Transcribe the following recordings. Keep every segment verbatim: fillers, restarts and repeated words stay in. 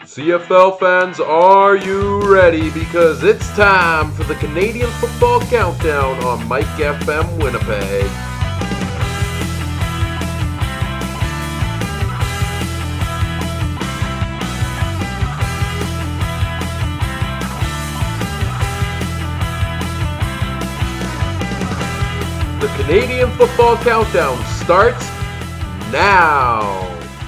C F L fans, are you ready? Because it's time for the Canadian Football Countdown on Mike F M Winnipeg. The Canadian Football Countdown starts now.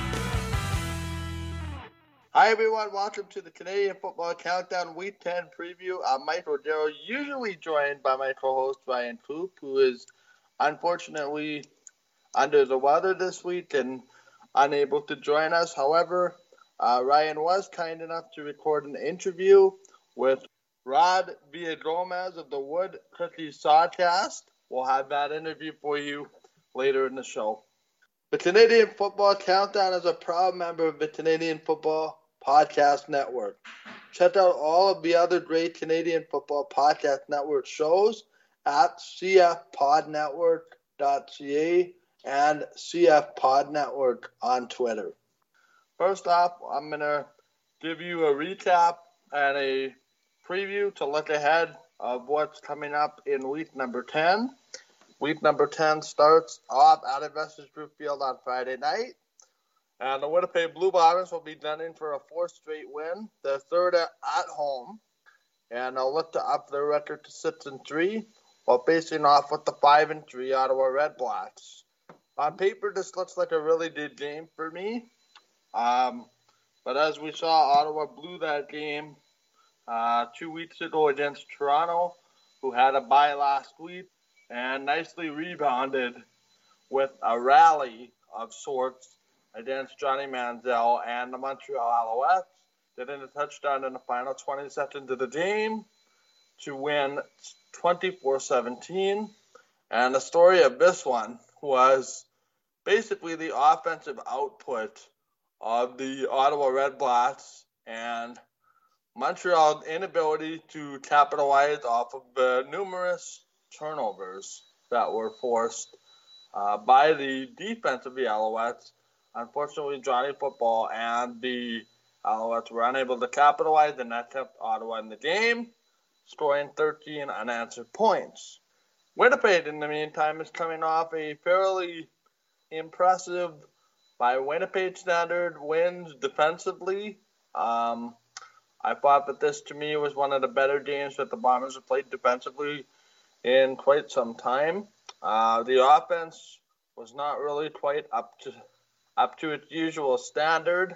Hi everyone, welcome to the Canadian Football Countdown Week ten preview. I'm Mike Rodero, usually joined by my co-host Ryan Poop, who is unfortunately under the weather this week and unable to join us. However, uh, Ryan was kind enough to record an interview with Rod Villagomez of the Wood Cookies Sawcast. We'll have that interview for you later in the show. The Canadian Football Countdown is a proud member of the Canadian Football Podcast Network. Check out all of the other great Canadian Football Podcast Network shows at c f pod network dot c a and C F Pod Network on Twitter. First off, I'm going to give you a recap and a preview to look ahead of what's coming up in week number ten. Week number ten starts off at Investors Group Field on Friday night. And the Winnipeg Blue Bombers will be gunning for a fourth straight win, their third at, at home. And they'll look to up their record to six and three while facing off with the five and three Ottawa Red Blacks. On paper, this looks like a really good game for me. Um, but as we saw, Ottawa blew that game uh, two weeks ago against Toronto, who had a bye last week, and nicely rebounded with a rally of sorts against Johnny Manziel and the Montreal Alouettes, getting a touchdown in the final twenty seconds of the game to win twenty-four seventeen. And the story of this one was basically the offensive output of the Ottawa Red Blacks and Montreal's inability to capitalize off of the numerous turnovers that were forced uh, by the defense of the Alouettes. Unfortunately, Johnny Football and the Alouettes were unable to capitalize, and that kept Ottawa in the game, scoring thirteen unanswered points. Winnipeg, in the meantime, is coming off a fairly impressive, by Winnipeg standard, wins defensively. Um, I thought that this, to me, was one of the better games that the Bombers have played defensively in quite some time. Uh, the offense was not really quite up to up to its usual standard.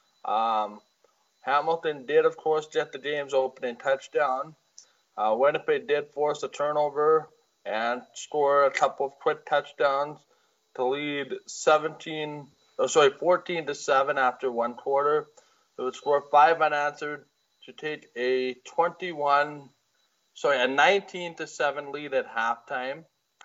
Um, Hamilton did, of course, get the game's opening touchdown. Uh, Winnipeg did force a turnover and score a couple of quick touchdowns to lead seventeen, oh, sorry, fourteen to seven after one quarter. It would score five unanswered to take a twenty-one, sorry, a nineteen to seven lead at halftime.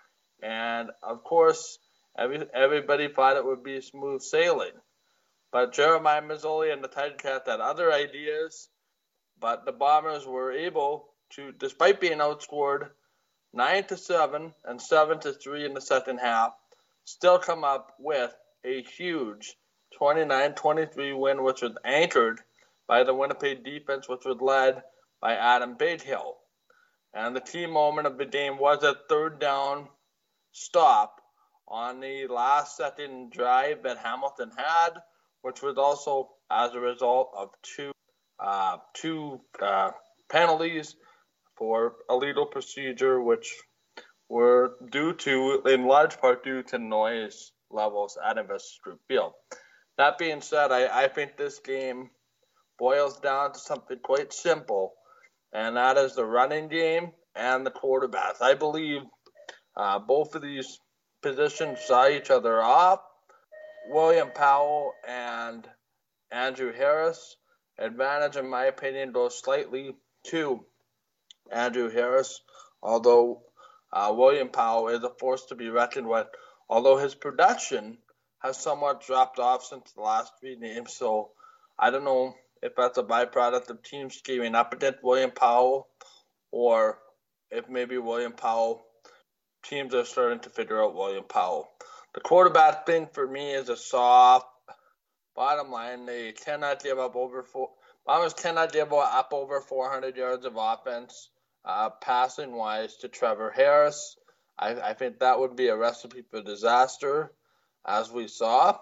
And of course, every, everybody thought it would be smooth sailing. But Jeremiah Masoli and the Ticats had other ideas, but the Bombers were able to, despite being outscored nine to seven and seven to three in the second half, still come up with a huge twenty-nine twenty-three win, which was anchored by the Winnipeg defense, which was led by Adam Bighill. And the key moment of the game was a third down stop on the last second drive that Hamilton had, which was also as a result of two uh, two uh, penalties for illegal procedure, which were due to, in large part, due to noise levels at Investors Group Field. That being said, I, I think this game boils down to something quite simple, and that is the running game and the quarterbacks. I believe uh, both of these positions saw each other off. William Powell and Andrew Harris. Advantage, in my opinion, goes slightly to Andrew Harris, although uh, William Powell is a force to be reckoned with, although his production has somewhat dropped off since the last three games. So I don't know if that's a byproduct of teams scheming up against William Powell, or if maybe William Powell, teams are starting to figure out William Powell. The quarterback thing for me is a soft bottom line. They cannot give up over four, Bombers cannot give up over four hundred yards of offense, uh, passing-wise, to Trevor Harris. I, I think that would be a recipe for disaster, as we saw.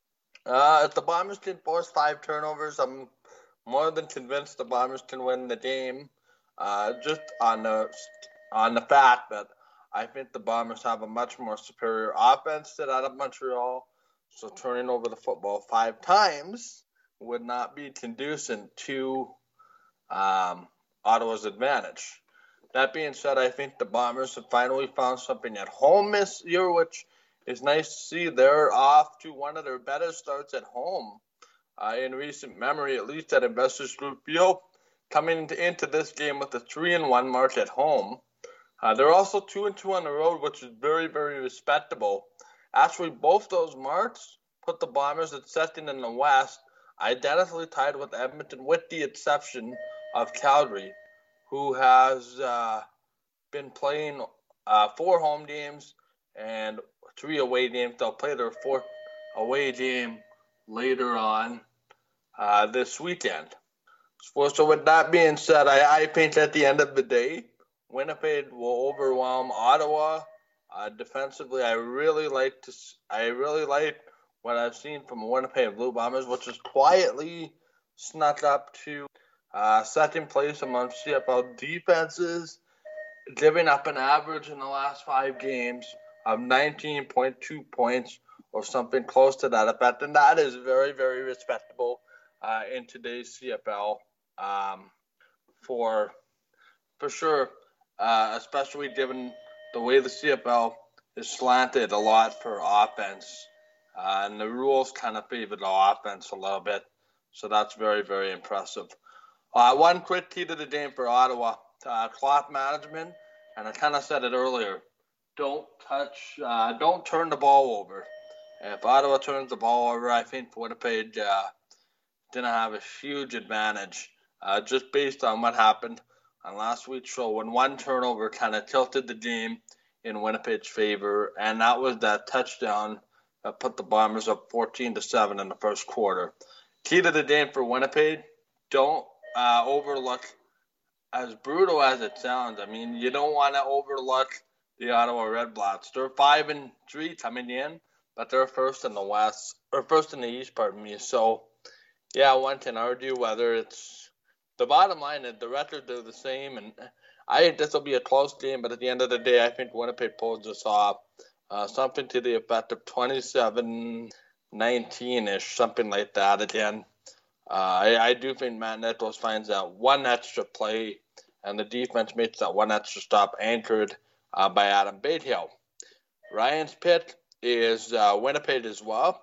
Uh, if the Bombers can force five turnovers, I'm more than convinced the Bombers can win the game. Uh, just on the on the fact that I think the Bombers have a much more superior offense than out of Montreal, so turning over the football five times would not be conducive to um, Ottawa's advantage. That being said, I think the Bombers have finally found something at home this year, which is nice to see. They're off to one of their better starts at home uh, in recent memory, at least at Investors Group Field, coming into, into this game with a three and one mark at home. Uh, they're also two and two on the road, which is very, very respectable. Actually, both those marks put the Bombers at second in the West, identically tied with Edmonton, with the exception of Calgary, who has uh, been playing uh, four home games and three away games. They'll play their fourth away game later on uh, this weekend. So, so with that being said, I, I think at the end of the day, Winnipeg will overwhelm Ottawa. Uh, defensively, I really like to. I really like what I've seen from Winnipeg Blue Bombers, which is quietly snuck up to uh, second place among C F L defenses, giving up an average in the last five games of nineteen point two points or something close to that effect, and that is very, very respectable uh, in today's C F L um, for for sure. Uh, especially given the way the C F L is slanted a lot for offense. Uh, and the rules kind of favor the offense a little bit. So that's very, very impressive. Uh, one quick key to the game for Ottawa. Uh, clock management, and I kind of said it earlier. Don't touch, uh, don't turn the ball over. If Ottawa turns the ball over, I think Winnipeg uh, didn't have a huge advantage uh, just based on what happened on last week's show when one turnover kind of tilted the game in Winnipeg's favor, and that was that touchdown that put the Bombers up fourteen to seven in the first quarter. Key to the game for Winnipeg, don't uh, overlook, as brutal as it sounds, I mean, you don't want to overlook the Ottawa Redblacks. They're five and three coming in, but they're first in the West, or first in the East, pardon me. So, yeah, one can argue whether it's the bottom line is the records are the same, and I think this will be a close game, but at the end of the day, I think Winnipeg pulls this off. Uh, something to the effect of twenty-seven nineteen-ish, something like that again. Uh, I, I do think Matt Nichols finds that one extra play, and the defense makes that one extra stop anchored uh, by Adam Batehill. Ryan's pick is uh, Winnipeg as well,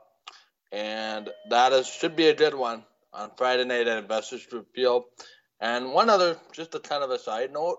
and that is should be a good one on Friday night at Investors Group Field. And one other, just a kind of a side note,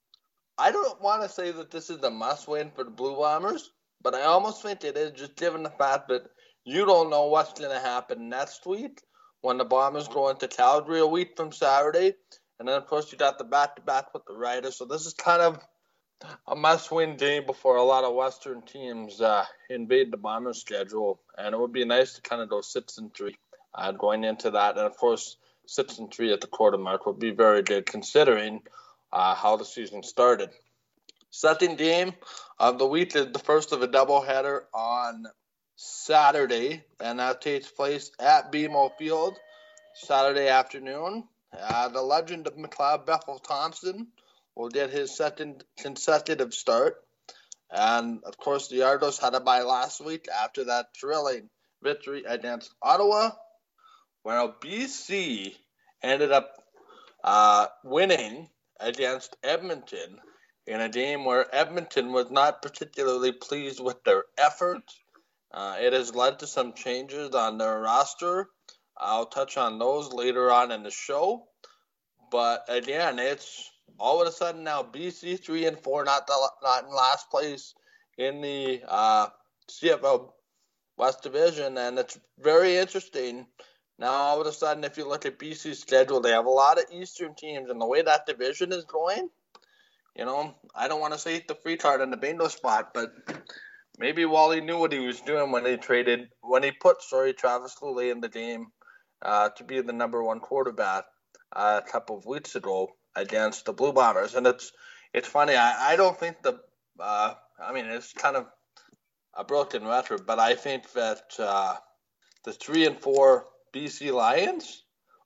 I don't want to say that this is a must-win for the Blue Bombers, but I almost think it is, just given the fact that you don't know what's going to happen next week when the Bombers go into Calgary a week from Saturday. And then, of course, you got the back-to-back with the Riders. So this is kind of a must-win game before a lot of Western teams uh, invade the Bombers' schedule. And it would be nice to kind of go six and three. Uh, going into that, and of course, six and three at the quarter mark would be very good considering uh, how the season started. Second game of the week is the first of a doubleheader on Saturday, and that takes place at B M O Field Saturday afternoon. Uh, the legend of McLeod, Bethel Thompson, will get his second consecutive start, and of course, the Argos had a bye last week after that thrilling victory against Ottawa. Well, B C ended up uh, winning against Edmonton in a game where Edmonton was not particularly pleased with their effort. Uh, it has led to some changes on their roster. I'll touch on those later on in the show. But again, it's all of a sudden now B C three and four, not the, not in last place in the uh, C F L West Division, and it's very interesting. Now, all of a sudden, if you look at B C's schedule, they have a lot of Eastern teams, and the way that division is going, you know, I don't want to say the free card in the bingo spot, but maybe Wally knew what he was doing when he traded, when he put, sorry, Travis Lulay in the game uh, to be the number one quarterback. a couple of weeks ago against the Blue Bombers. And it's it's funny. I, I don't think the uh, I mean it's kind of a broken record, but I think that uh, the three and four B C Lions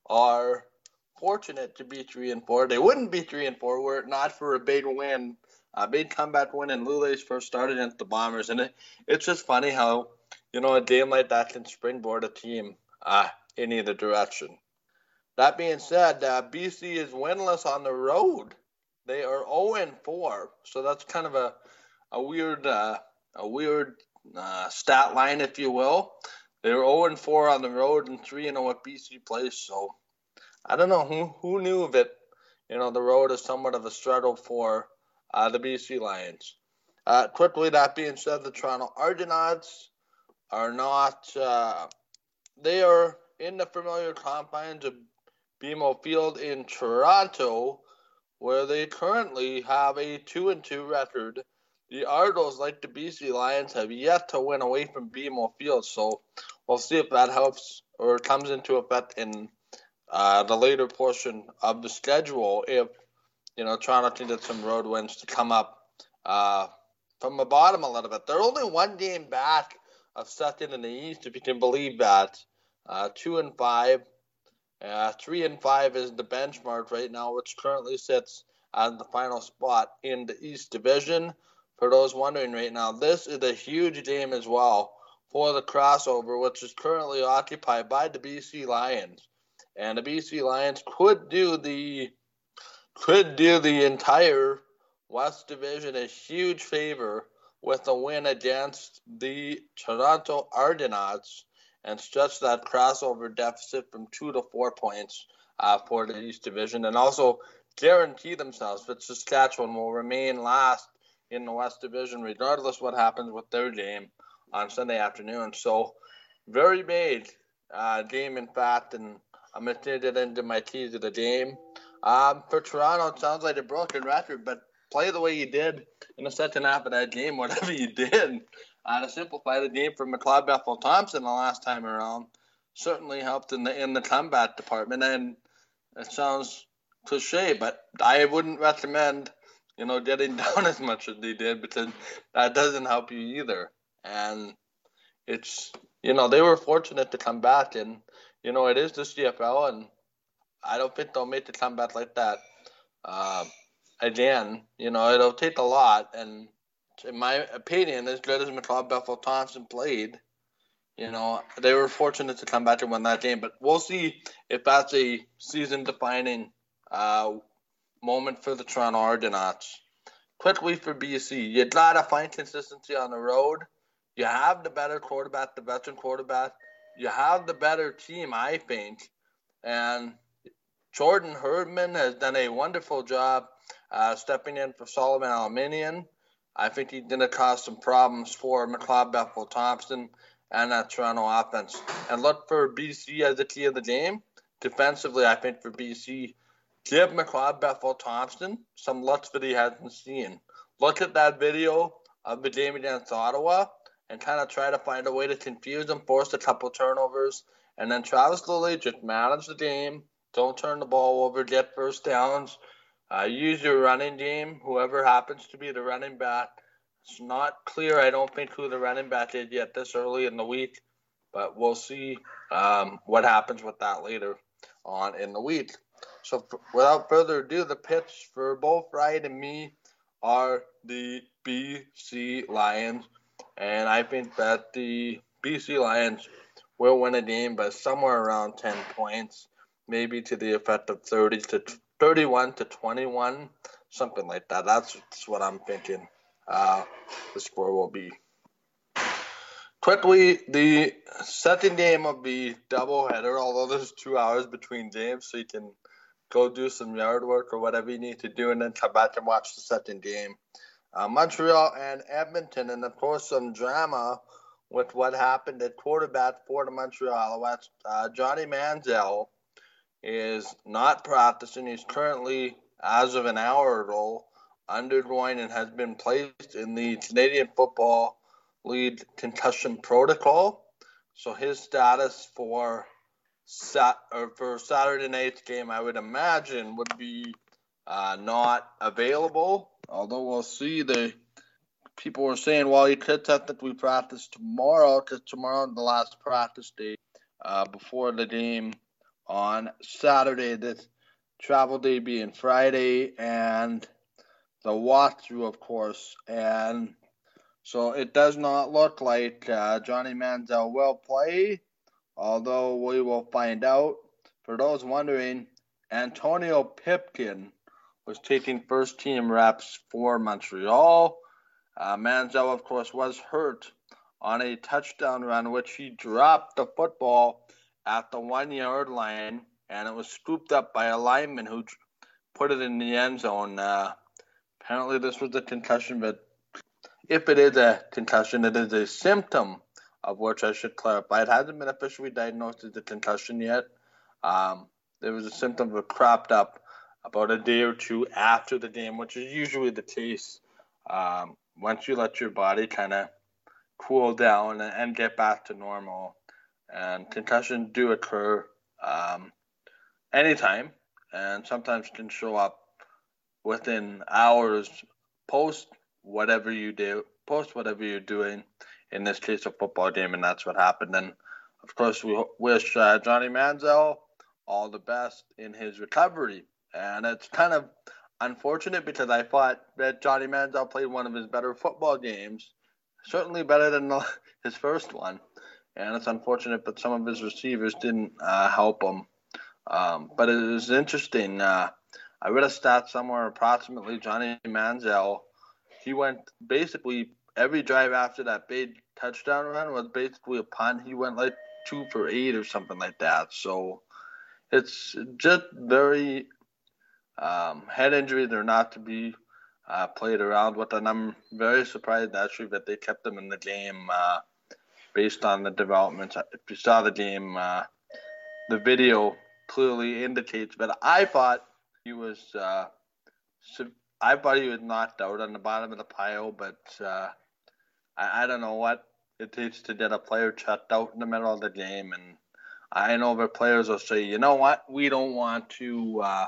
are fortunate to be three and four. They wouldn't be three and four were it not for a big win, a big comeback win in Lule's first start against the Bombers. And it, it's just funny how, you know, a game like that can springboard a team uh, in either direction. That being said, uh, B C is winless on the road. They are zero and four, so that's kind of a a weird uh, a weird uh, stat line, if you will. They're zero and four on the road and three and zero at B C Place. So I don't know who who knew of it. You know, the road is somewhat of a struggle for uh, the B C Lions. Uh, quickly, that being said, the Toronto Argonauts are not. Uh, they are in the familiar confines of B M O Field in Toronto, where they currently have a two and two record. The Argos, like the B C Lions, have yet to win away from B M O Field, so we'll see if that helps or comes into effect in uh, the later portion of the schedule. If you know Toronto can get some road wins to come up uh, from the bottom a little bit, they're only one game back of second in the East, if you can believe that. Uh, two and five. Uh, three and five is the benchmark right now, which currently sits at the final spot in the East Division. For those wondering right now, this is a huge game as well for the crossover, which is currently occupied by the B C Lions, and the B C Lions could do the could do the entire West Division a huge favor with a win against the Toronto Argonauts and stretch that crossover deficit from two to four points uh, for the East Division, and also guarantee themselves that Saskatchewan will remain last in the West Division, regardless what happens with their game on Sunday afternoon. So, very big uh, game, in fact, and I'm going to get into my keys of the game. Um, for Toronto, it sounds like a broken record, but play the way you did in the second half of that game, whatever you did. Uh, to simplify the game for McLeod Bethel Thompson the last time around certainly helped in the in the combat department. And it sounds cliche, but I wouldn't recommend, you know, getting down as much as they did, because that doesn't help you either. And it's, you know, they were fortunate to come back, and, you know, it is the C F L, and I don't think they'll make the comeback like that uh, again. You know, it'll take a lot, and in my opinion, as good as McLeod Bethel Thompson played, you know, they were fortunate to come back and win that game. But we'll see if that's a season-defining uh, moment for the Toronto Argonauts. Quickly for B C, you gotta find consistency on the road. You have the better quarterback, the veteran quarterback. You have the better team, I think. And Jordan Herdman has done a wonderful job uh, stepping in for Solomon Aluminium. I think he's going to cause some problems for McLeod Bethel Thompson and that Toronto offense. And look for B C as the key of the game. Defensively, I think for B C, give McLeod Bethel Thompson some looks that he hasn't seen. Look at that video of the game against Ottawa and kind of try to find a way to confuse him, force a couple turnovers, and then Travis Lilly just manage the game. Don't turn the ball over, get first downs. Uh, use your running game, whoever happens to be the running back. It's not clear, I don't think, who the running back is yet this early in the week, but we'll see um, what happens with that later on in the week. So f- without further ado, the picks for both Ryan and me are the B C Lions, and I think that the B C Lions will win a game by somewhere around ten points, maybe to the effect of thirty to thirty-one to twenty-one, something like that. That's, that's what I'm thinking uh, the score will be. Quickly, the second game of the doubleheader, although there's two hours between games, so you can go do some yard work or whatever you need to do and then come back and watch the second game. Uh, Montreal and Edmonton, and of course some drama with what happened at quarterback for the Montreal Alouettes. Uh, Johnny Manziel is not practicing. He's currently, as of an hour ago, undergoing and has been placed in the Canadian Football League concussion protocol. So his status for sat or for Saturday night's game, I would imagine would be uh, not available. Although we'll see. The people were saying, well, you could technically practice tomorrow because tomorrow is the last practice day uh, before the game on Saturday. This travel day being Friday, and the walkthrough, of course. And so it does not look like uh, Johnny Manziel will play, although we will find out. For those wondering, Antonio Pipkin was taking first-team reps for Montreal. Uh, Manziel, of course, was hurt on a touchdown run, which he dropped the football at the one-yard line, and it was scooped up by a lineman who put it in the end zone. Uh, apparently this was a concussion, but if it is a concussion, it is a symptom of which I should clarify. It hasn't been officially diagnosed as a concussion yet. Um, there was a symptom that cropped up about a day or two after the game, which is usually the case um, once you let your body kind of cool down and, and get back to normal. And concussions do occur um, anytime, and sometimes can show up within hours post whatever you do, post whatever you're doing, in this case a football game, and that's what happened. And of course we wish uh, Johnny Manziel all the best in his recovery. And it's kind of unfortunate because I thought that Johnny Manziel played one of his better football games, certainly better than the, his first one. And it's unfortunate that some of his receivers didn't uh, help him. Um, but it is interesting. Uh, I read a stat somewhere approximately Johnny Manziel, he went basically every drive after that big touchdown run was basically a punt. He went like two for eight or something like that. So it's just very um, head injuries are not to be uh, played around with. And I'm very surprised actually that they kept him in the game uh, based on the developments. If you saw the game, uh, the video clearly indicates. But I thought he was, uh, I thought he was knocked out on the bottom of the pile. But uh, I, I don't know what it takes to get a player checked out in the middle of the game. And I know that players will say, you know what, we don't want to, uh,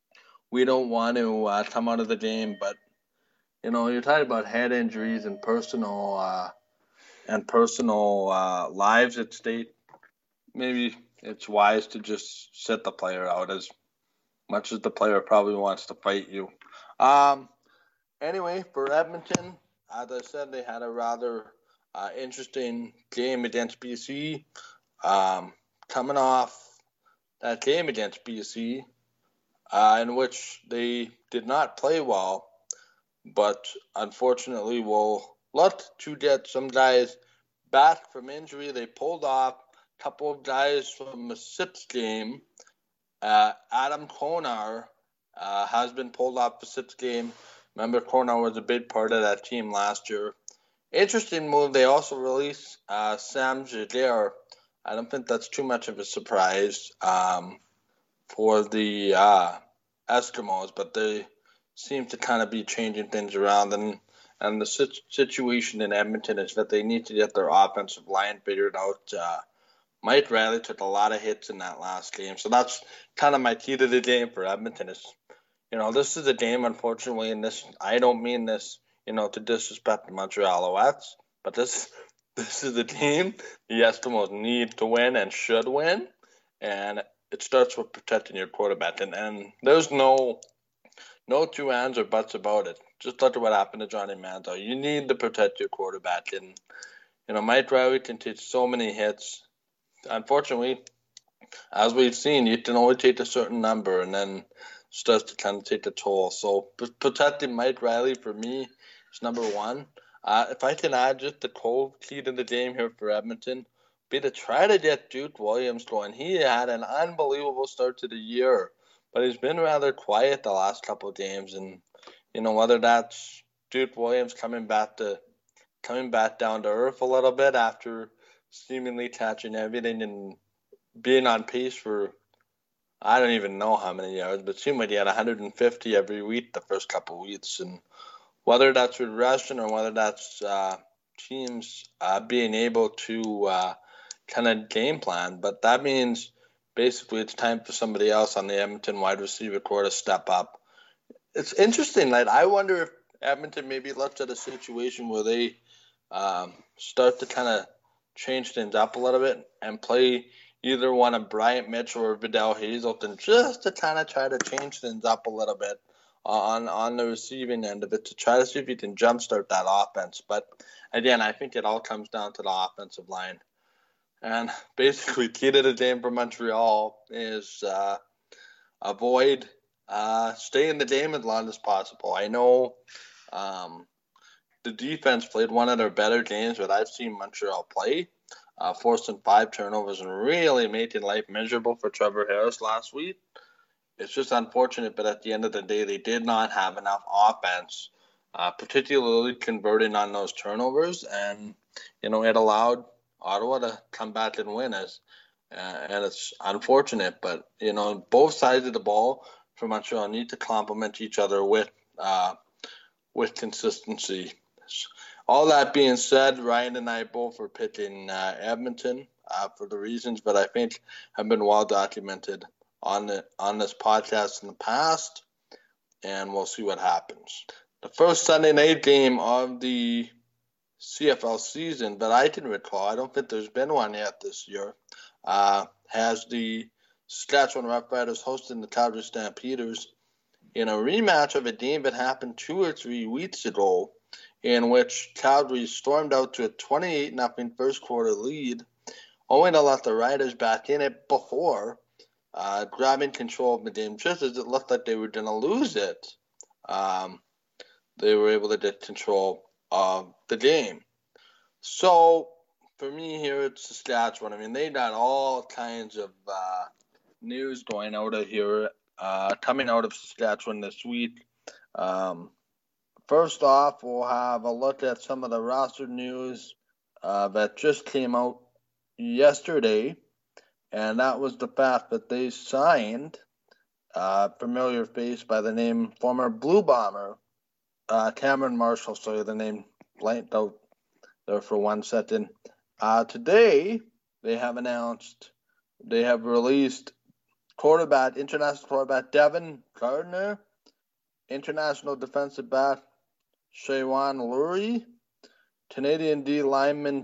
we don't want to uh, come out of the game. But you know, you're talking about head injuries and personal uh, and personal uh, lives at stake. Maybe it's wise to just sit the player out as much as the player probably wants to fight you. Um, anyway, for Edmonton, as I said, they had a rather uh, interesting game against B C. Um, coming off that game against B C, uh, in which they did not play well, but unfortunately will look to get some guys back from injury. They pulled off a couple of guys from the Sips game. Uh, Adam Konar uh, has been pulled off the Sips game. Remember, Konar was a big part of that team last year. Interesting move. They also released uh, Sam Jadir. I don't think that's too much of a surprise um, for the uh, Eskimos, but they seem to kind of be changing things around. And, and the situation in Edmonton is that they need to get their offensive line figured out. Uh, Mike Riley took a lot of hits in that last game. So that's kind of my key to the game for Edmonton is, you know, this is a game, unfortunately, and this, I don't mean this, you know, to disrespect the Montreal Alouettes, but this this is a team the Eskimos need to win and should win, and it starts with protecting your quarterback. And, and there's no no two ands or buts about it. Just look at what happened to Johnny Manziel. You need to protect your quarterback, and, you know, Mike Riley can take so many hits. Unfortunately, as we've seen, you can only take a certain number, and then starts to kind of take a toll. So p- protecting Mike Riley for me is number one. Uh, if I can add just the cold key to the game here for Edmonton, be to try to get Duke Williams going. He had an unbelievable start to the year, but he's been rather quiet the last couple of games. And you know, whether that's Duke Williams coming back to coming back down to earth a little bit after seemingly catching everything and being on pace for, I don't even know how many yards, but it seemed like he had one hundred fifty every week the first couple of weeks. And whether that's regression or whether that's uh, teams uh, being able to uh, kind of game plan, but that means basically it's time for somebody else on the Edmonton wide receiver core to step up. It's interesting. Like, I wonder if Edmonton maybe looks at a situation where they um, start to kind of change things up a little bit and play either one of Bryant Mitchell or Vidal Hazelton just to kind of try to change things up a little bit on on the receiving end of it to try to see if you can jumpstart that offense. But again, I think it all comes down to the offensive line. And basically, key to the game for Montreal is uh, avoid uh, stay in the game as long as possible. I know um, the defense played one of their better games that I've seen Montreal play, uh, forcing five turnovers and really making life miserable for Trevor Harris last week. It's just unfortunate, but at the end of the day, they did not have enough offense, uh, particularly converting on those turnovers, and you know it allowed Ottawa to come back and win. As uh, and it's unfortunate, but you know both sides of the ball for Montreal need to complement each other with uh, with consistency. All that being said, Ryan and I both are picking uh, Edmonton uh, for the reasons that I think have been well documented on the on this podcast in the past, and we'll see what happens. The first Sunday night game of the C F L season that I can recall, I don't think there's been one yet this year, uh, has the Saskatchewan Roughriders hosting the Calgary Stampeders in a rematch of a game that happened two or three weeks ago, in which Calgary stormed out to a twenty-eight nothing first quarter lead, only to let the Riders back in it before uh, grabbing control of the game just as it looked like they were going to lose it. Um, they were able to get control of the game. So, for me here, it's Saskatchewan. I mean, they got all kinds of uh, news going out of here, uh, coming out of Saskatchewan this week. Um, first off, we'll have a look at some of the roster news uh, that just came out yesterday, and that was the fact that they signed a familiar face by the name former Blue Bomber, uh, Cameron Marshall. Sorry, the name blanked out there for one second. Uh, today, they have announced, they have released quarterback, international quarterback Devin Gardner, international defensive back Shaywan Lurie, Canadian D lineman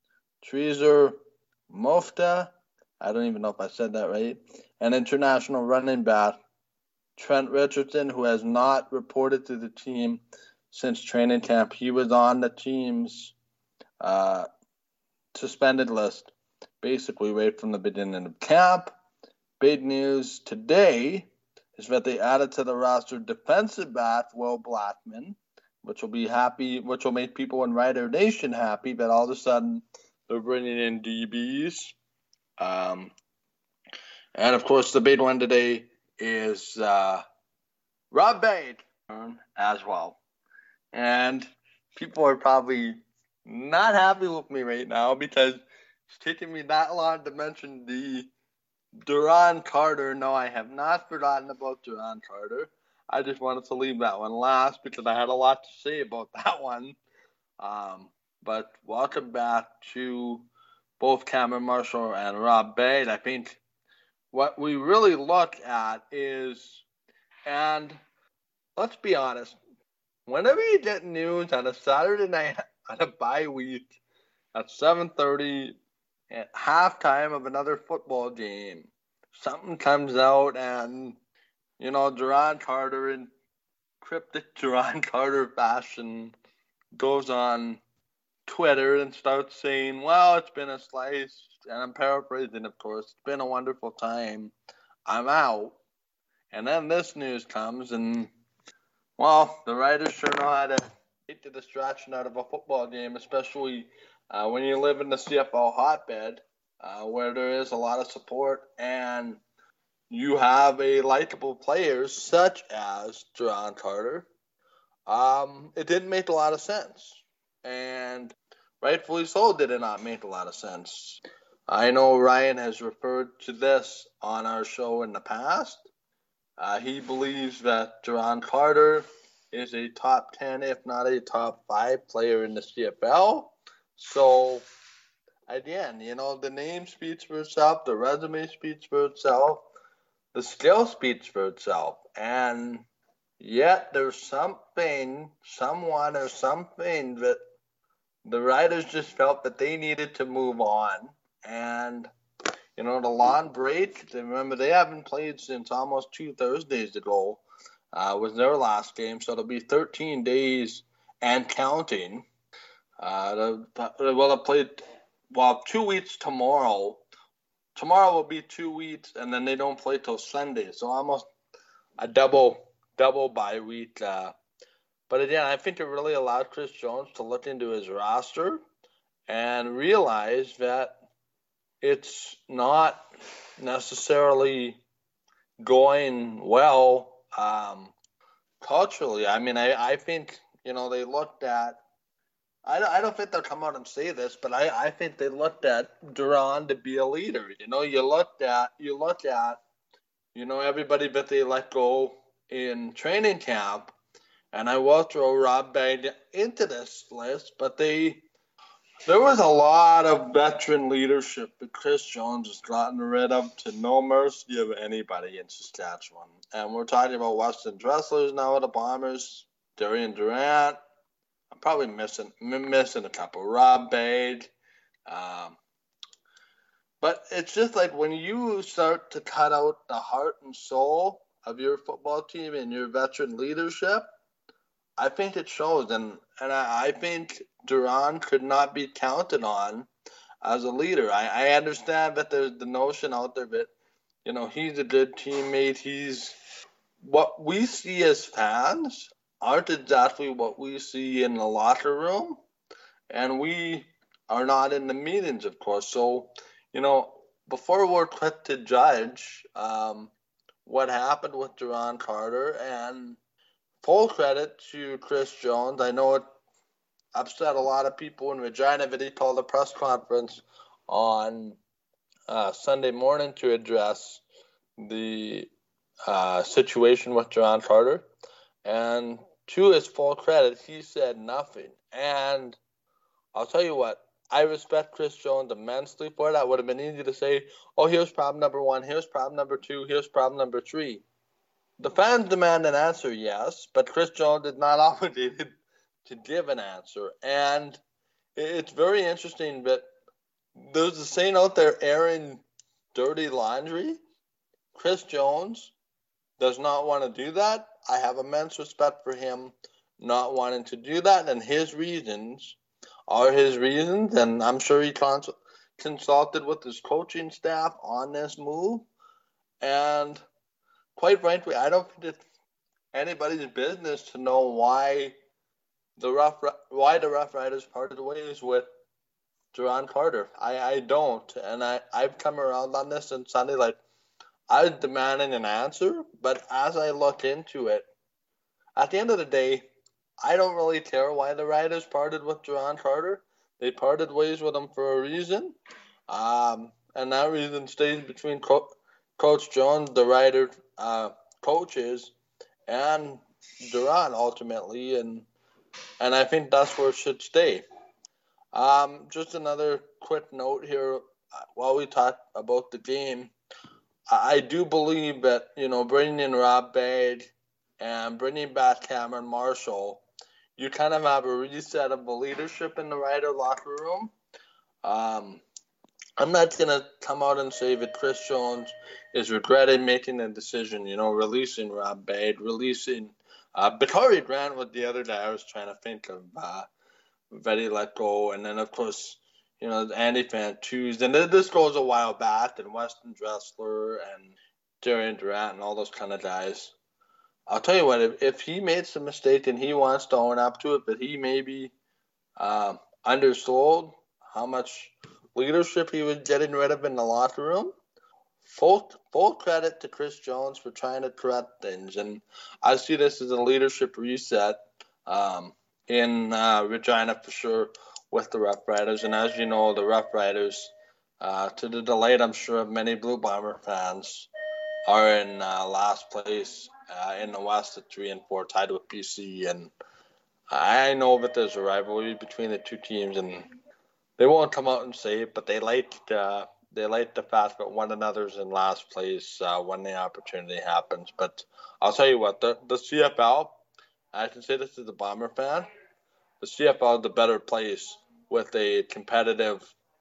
Trezer Mofta, I don't even know if I said that right, and international running back Trent Richardson, who has not reported to the team since training camp. He was on the team's uh, suspended list basically right from the beginning of camp. Big news today is that they added to the roster defensive back Will Blackman, which will be happy, which will make people in Rider Nation happy, but all of a sudden they're bringing in D Bs. Um, and of course, the big one today is uh, Rob Bain as well. And people are probably not happy with me right now because it's taking me that long to mention the Duron Carter. No, I have not forgotten about Duron Carter. I just wanted to leave that one last because I had a lot to say about that one. Um, but welcome back to both Cameron Marshall and Rob Bain. I think what we really look at is, and let's be honest, whenever you get news on a Saturday night on a bye week at seven thirty at halftime of another football game, something comes out and, you know, Duron Carter in cryptic Duron Carter fashion goes on Twitter and starts saying, well, it's been a slice, and I'm paraphrasing, of course, it's been a wonderful time, I'm out. And then this news comes, and, well, the writers sure know how to take the distraction out of a football game, especially uh, when you live in the C F L hotbed, uh, where there is a lot of support, and you have a likable players such as Duron Carter. Um, it didn't make a lot of sense. And rightfully so, did it not make a lot of sense. I know Ryan has referred to this on our show in the past. Uh, he believes that Duron Carter is a top ten, if not a top five player in the C F L. So again, you know, the name speaks for itself, the resume speaks for itself, the skill speaks for itself, and yet there's something, someone or something that the Riders just felt that they needed to move on. And, you know, the long break, remember they haven't played since almost two Thursdays ago, uh, was their last game. So it'll be thirteen days and counting. Uh, well, they played, well, two weeks tomorrow. Tomorrow will be two weeks, and then they don't play till Sunday. So almost a double, double bye week. Uh, but again, I think it really allowed Chris Jones to look into his roster and realize that it's not necessarily going well um, culturally. I mean, I, I think, you know, they looked at, I don't, I don't think they'll come out and say this, but I, I think they looked at Duran to be a leader. You know, you looked at, you look at, you know, everybody that they let go in training camp, and I will throw Rob Bag into this list, but they, there was a lot of veteran leadership that Chris Jones has gotten rid of to no mercy of anybody in Saskatchewan. And we're talking about Weston Dressler's now with the Bombers, Darian Durant. I'm probably missing missing a couple. Rob Bade. Um, but it's just like when you start to cut out the heart and soul of your football team and your veteran leadership, I think it shows. And, and I, I think Duran could not be counted on as a leader. I, I understand that there's the notion out there that, you know, he's a good teammate. He's what we see as fans aren't exactly what we see in the locker room. And we are not in the meetings, of course. So, you know, before we're quick to judge um, what happened with Duran Carter, and full credit to Chris Jones. I know it upset a lot of people in Regina that he called a press conference on uh, Sunday morning to address the uh, situation with Duran Carter. And to his full credit, he said nothing. And I'll tell you what, I respect Chris Jones immensely for that. Would have been easy to say, oh, here's problem number one, here's problem number two, here's problem number three. The fans demand an answer, yes, but Chris Jones is not obligated to give an answer. And it's very interesting that there's a saying out there, airing dirty laundry. Chris Jones does not want to do that. I have immense respect for him not wanting to do that, and his reasons are his reasons, and I'm sure he cons- consulted with his coaching staff on this move. And quite frankly, I don't think it's anybody's business to know why the rough why the Rough Riders parted ways with Duran Carter. I, I don't, and I, I've come around on this on Sunday. Like, I was demanding an answer, but as I look into it, at the end of the day, I don't really care why the Riders parted with Duran Carter. They parted ways with him for a reason, um, and that reason stays between Co- Coach Jones, the Rider uh, coaches, and Duran ultimately, and and I think that's where it should stay. Um, just another quick note here while we talk about the game. I do believe that, you know, bringing in Rob Bade and bringing back Cameron Marshall, you kind of have a reset of the leadership in the Rider locker room. Um, I'm not going to come out and say that Chris Jones is regretting making a decision, you know, releasing Rob Bade, releasing uh, Bakari Grant was the other day I was trying to think of uh, that he let go. And then, of course, you know, Andy Fantuz. And this goes a while back, and Weston Dressler and Darian Durant and all those kind of guys. I'll tell you what, if, if he made some mistake and he wants to own up to it, but he maybe um, undersold how much leadership he was getting rid of in the locker room, full, full credit to Chris Jones for trying to correct things. And I see this as a leadership reset um, in uh, Regina for sure with the Rough Riders. And as you know, the Rough Riders, uh, to the delight, I'm sure, of many Blue Bomber fans, are in uh, last place uh, in the West at three and four, tied with B C. And I know that there's a rivalry between the two teams, and they won't come out and say it, but they like uh, they like the fact that one another's in last place uh, when the opportunity happens. But I'll tell you what, the the C F L, I can say this as a Bomber fan, the C F L is the better place with a competitive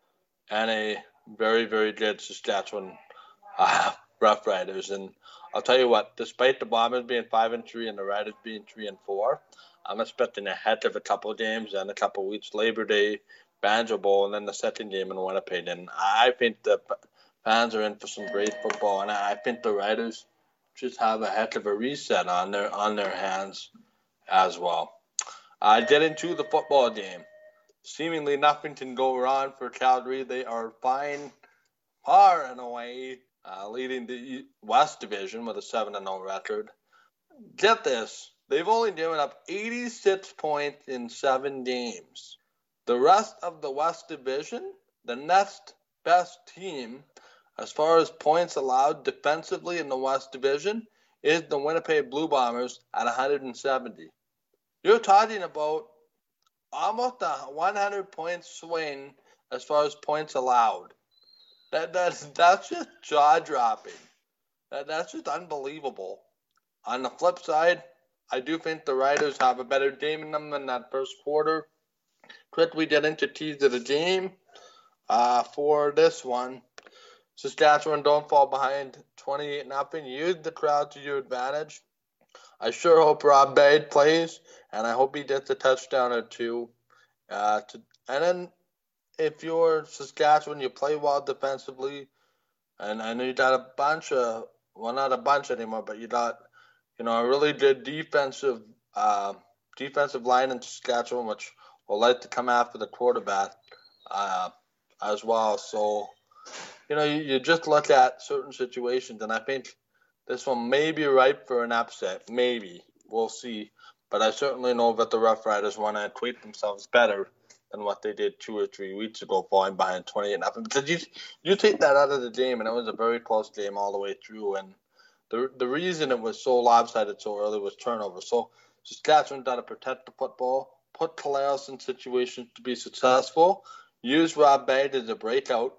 and a very very good Saskatchewan uh, Rough Riders. And I'll tell you what, despite the Bombers being five and three and the Riders being three and four, I'm expecting a heck of a couple of games and a couple of weeks. Labor Day, Banjo Bowl, and then the second game in Winnipeg. And I think the fans are in for some great football, and I think the Riders just have a heck of a reset on their on their hands as well. I uh, get into the football game. Seemingly nothing can go wrong for Calgary. They are fine, far and away, uh, leading the West Division with a seven and oh record. Get this. They've only given up eighty-six points in seven games. The rest of the West Division, the next best team as far as points allowed defensively in the West Division, is the Winnipeg Blue Bombers at one hundred seventy. You're talking about almost a one hundred point swing as far as points allowed. That that's that's just jaw dropping. That that's just unbelievable. On the flip side, I do think the Riders have a better game in them than that first quarter. Quickly get into tease of the game uh, for this one. Saskatchewan don't fall behind twenty-eight nothing. Use the crowd to your advantage. I sure hope Rob Bade plays, and I hope he gets a touchdown or two. Uh, to, and then if you're Saskatchewan, you play well defensively, and I know you got a bunch of, well, not a bunch anymore, but you got, you know, a really good defensive uh, defensive line in Saskatchewan, which will like to come after the quarterback uh, as well. So, you know, you, you just look at certain situations, and I think this one may be ripe for an upset. Maybe. We'll see. But I certainly know that the Rough Riders want to equate themselves better than what they did two or three weeks ago, falling behind twenty-eight nothing. Because you you take that out of the game, and it was a very close game all the way through. And the the reason it was so lopsided so early was turnover. So Saskatchewan got to protect the football, put Collaros in situations to be successful, use Rob Bade as a breakout.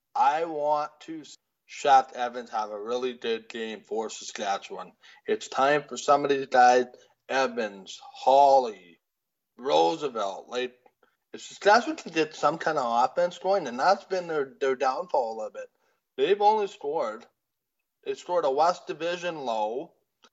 I want to Shat Evans have a really good game for Saskatchewan. It's time for some of these guys, Evans, Hawley, Roosevelt. Like, if Saskatchewan can get some kind of offense going, and that's been their, their downfall a little bit. They've only scored. They scored a West Division low.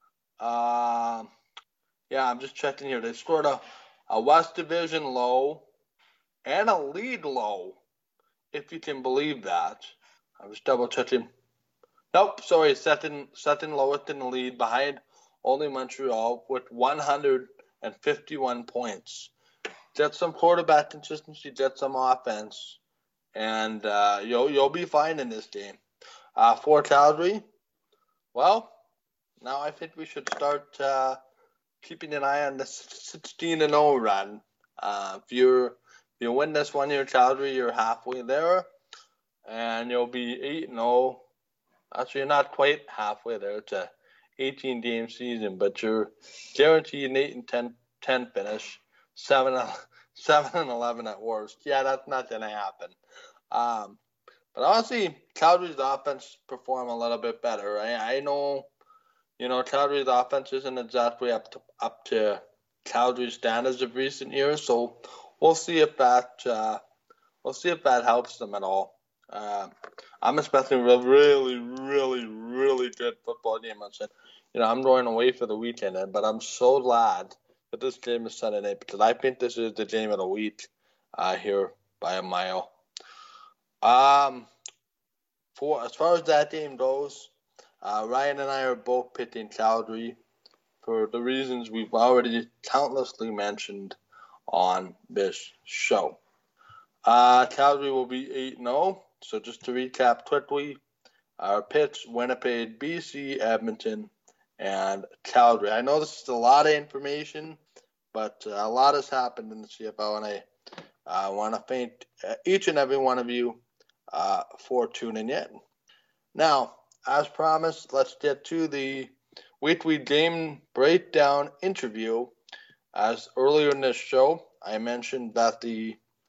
Uh, yeah, I'm just checking here. They scored a, a West Division low and a league low, if you can believe that. I was double checking. Nope, sorry, second, second lowest in the lead behind only Montreal with one hundred fifty-one points. Get some quarterback consistency, get some offense, and uh, you'll, you'll be fine in this game. Uh, for Calgary, well, now I think we should start uh, keeping an eye on the sixteen and oh run. Uh, if, you're, if you win this one year, Calgary, you're halfway there. And you'll be eight and oh. Actually, you're not quite halfway there. It's a eighteen game season, but you're guaranteed an eight and ten, ten finish, seven, seven and eleven at worst. Yeah, that's not going to happen. Um, but honestly, Calgary's offense perform a little bit better. I, I know, you know, Calgary's offense isn't exactly up to up to Calgary's standards of recent years, so we'll see if that uh, we'll see if that helps them at all. Uh, I'm expecting a really, really, really good football game on Sunday. You know, I'm going away for the weekend, but I'm so glad that this game is Sunday night because I think this is the game of the week uh, here by a mile. Um, for as far as that game goes, uh, Ryan and I are both picking Calgary for the reasons we've already countlessly mentioned on this show. Uh, Calgary will be eight and oh. So just to recap quickly, our picks, Winnipeg, B C, Edmonton, and Calgary. I know this is a lot of information, but uh, a lot has happened in the C F L, and I uh, want to thank each and every one of you uh, for tuning in. Now, as promised, let's get to the weekly game breakdown interview. As earlier in this show, I mentioned that the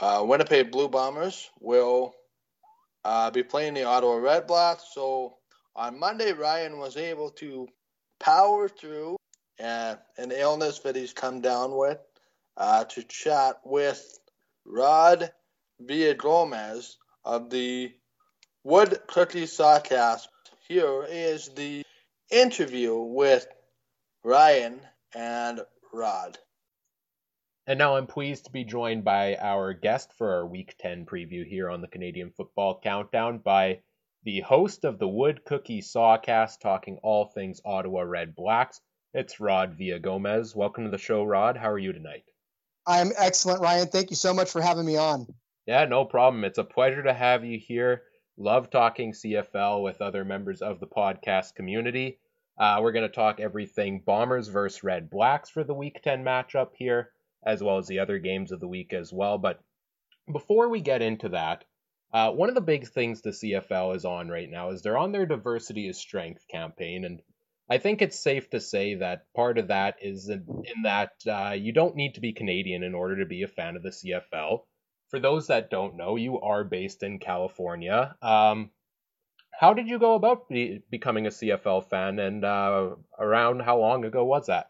uh, Winnipeg Blue Bombers will uh, be playing the Ottawa Red Blacks. So on Monday, Ryan was able to power through uh, an illness that he's come down with uh, to chat with Rod Villagomez of the Wood Cookie Sawcast. Here is the interview with Ryan and Rod. And now I'm pleased to be joined by our guest for our Week ten preview here on the Canadian Football Countdown by the host of the Wood Cookie Sawcast, talking all things Ottawa Red Blacks. It's Rod Villagomez. Welcome to the show, Rod. How are you tonight? I'm excellent, Ryan. Thank you so much for having me on. Yeah, no problem. It's a pleasure to have you here. Love talking C F L with other members of the podcast community. Uh, we're going to talk everything Bombers versus Red Blacks for the Week ten matchup here, as well as the other games of the week as well. But before we get into that, uh, one of the big things the C F L is on right now is they're on their Diversity is Strength campaign. And I think it's safe to say that part of that is in, in that uh, you don't need to be Canadian in order to be a fan of the C F L. For those that don't know, you are based in California. Um, how did you go about be, becoming a C F L fan, and uh, around how long ago was that?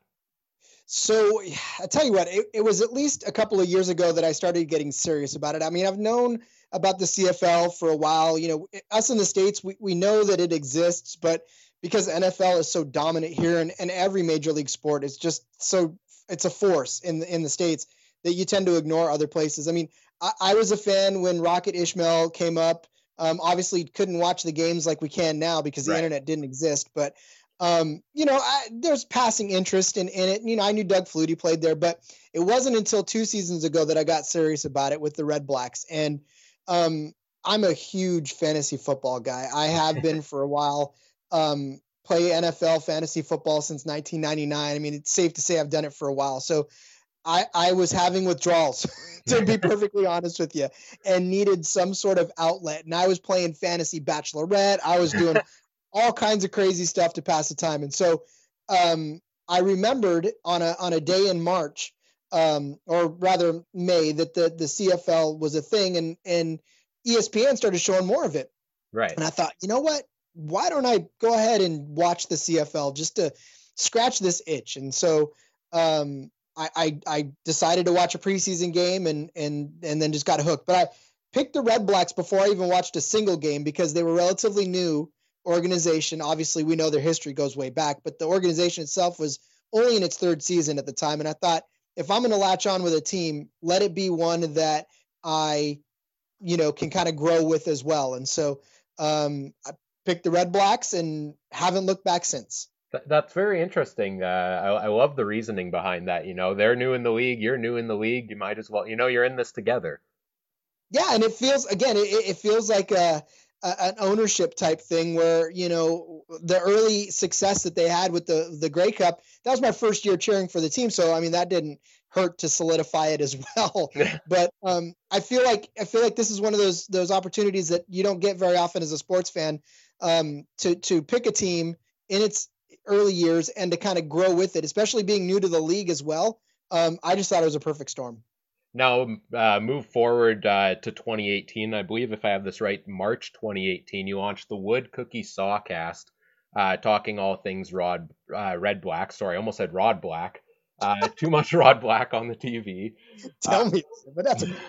So I tell you what, it, it was at least a couple of years ago that I started getting serious about it. I mean, I've known about the C F L for a while. You know, us in the States, we, we know that it exists, but because N F L is so dominant here, and, and every major league sport is just so, it's a force in the, in the States that you tend to ignore other places. I mean, I, I was a fan when Rocket Ismail came up. Um, obviously couldn't watch the games like we can now because the Right. internet didn't exist, but Um, you know, I, there's passing interest in, in it. You know, I knew Doug Flutie played there, but it wasn't until two seasons ago that I got serious about it with the Red Blacks. And um, I'm a huge fantasy football guy. I have been for a while. Um, play N F L fantasy football since nineteen ninety-nine. I mean, it's safe to say I've done it for a while. So I, I was having withdrawals, to be perfectly honest with you, and needed some sort of outlet. And I was playing fantasy bachelorette. I was doing all kinds of crazy stuff to pass the time. And so um, I remembered on a on a day in March, um, or rather May, that the, the C F L was a thing, and, and E S P N started showing more of it. Right. And I thought, you know what? Why don't I go ahead and watch the C F L just to scratch this itch? And so um, I, I I decided to watch a preseason game and and and then just got hooked. But I picked the Red Blacks before I even watched a single game because they were relatively new organization. Obviously, we know their history goes way back, but the organization itself was only in its third season at the time. And I thought, if I'm going to latch on with a team, let it be one that I, you know, can kind of grow with as well. And so um, I picked the Red Blacks and haven't looked back since. That's very interesting. Uh, I, I love the reasoning behind that. You know, they're new in the league. You're new in the league. You might as well, you know, you're in this together. Yeah. And it feels, again, it, it feels like a, an ownership type thing where, you know, the early success that they had with the, the Grey Cup, that was my first year cheering for the team. So, I mean, that didn't hurt to solidify it as well. But um, I feel like, I feel like this is one of those, those opportunities that you don't get very often as a sports fan, um, to, to pick a team in its early years and to kind of grow with it, especially being new to the league as well. Um, I just thought it was a perfect storm. Now, uh, move forward uh, to twenty eighteen. I believe, if I have this right, March twenty eighteen, you launched the Wood Cookie Sawcast, uh, talking all things Rod uh, Red Black. Sorry, I almost said Rod Black. Uh, too much Rod Black on the T V. Tell uh, me, but that's okay.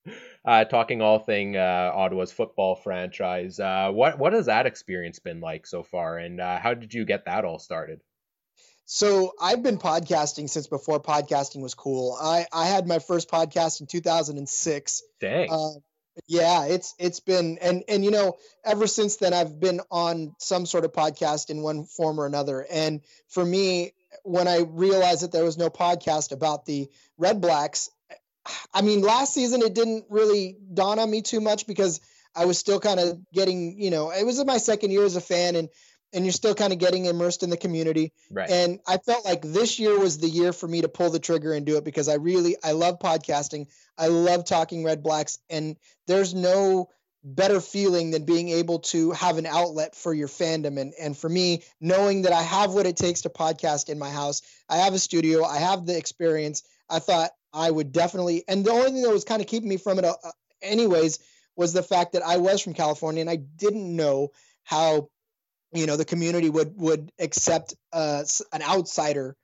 uh, talking all thing uh, Ottawa's football franchise. Uh, what what has that experience been like so far, and uh, how did you get that all started? So I've been podcasting since before podcasting was cool. I, I had my first podcast in two thousand six. Dang. Uh, yeah, it's it's been and and you know ever since then I've been on some sort of podcast in one form or another. And for me, when I realized that there was no podcast about the Red Blacks, I mean, last season it didn't really dawn on me too much because I was still kind of getting, you know, it was my second year as a fan, and and you're still kind of getting immersed in the community. Right. And I felt like this year was the year for me to pull the trigger and do it because I really, I love podcasting. I love talking Red Blacks, and there's no better feeling than being able to have an outlet for your fandom. And, and for me, knowing that I have what it takes to podcast in my house, I have a studio, I have the experience. I thought I would definitely, and the only thing that was kind of keeping me from it uh, anyways was the fact that I was from California and I didn't know how, you know, the community would, would accept uh, an outsider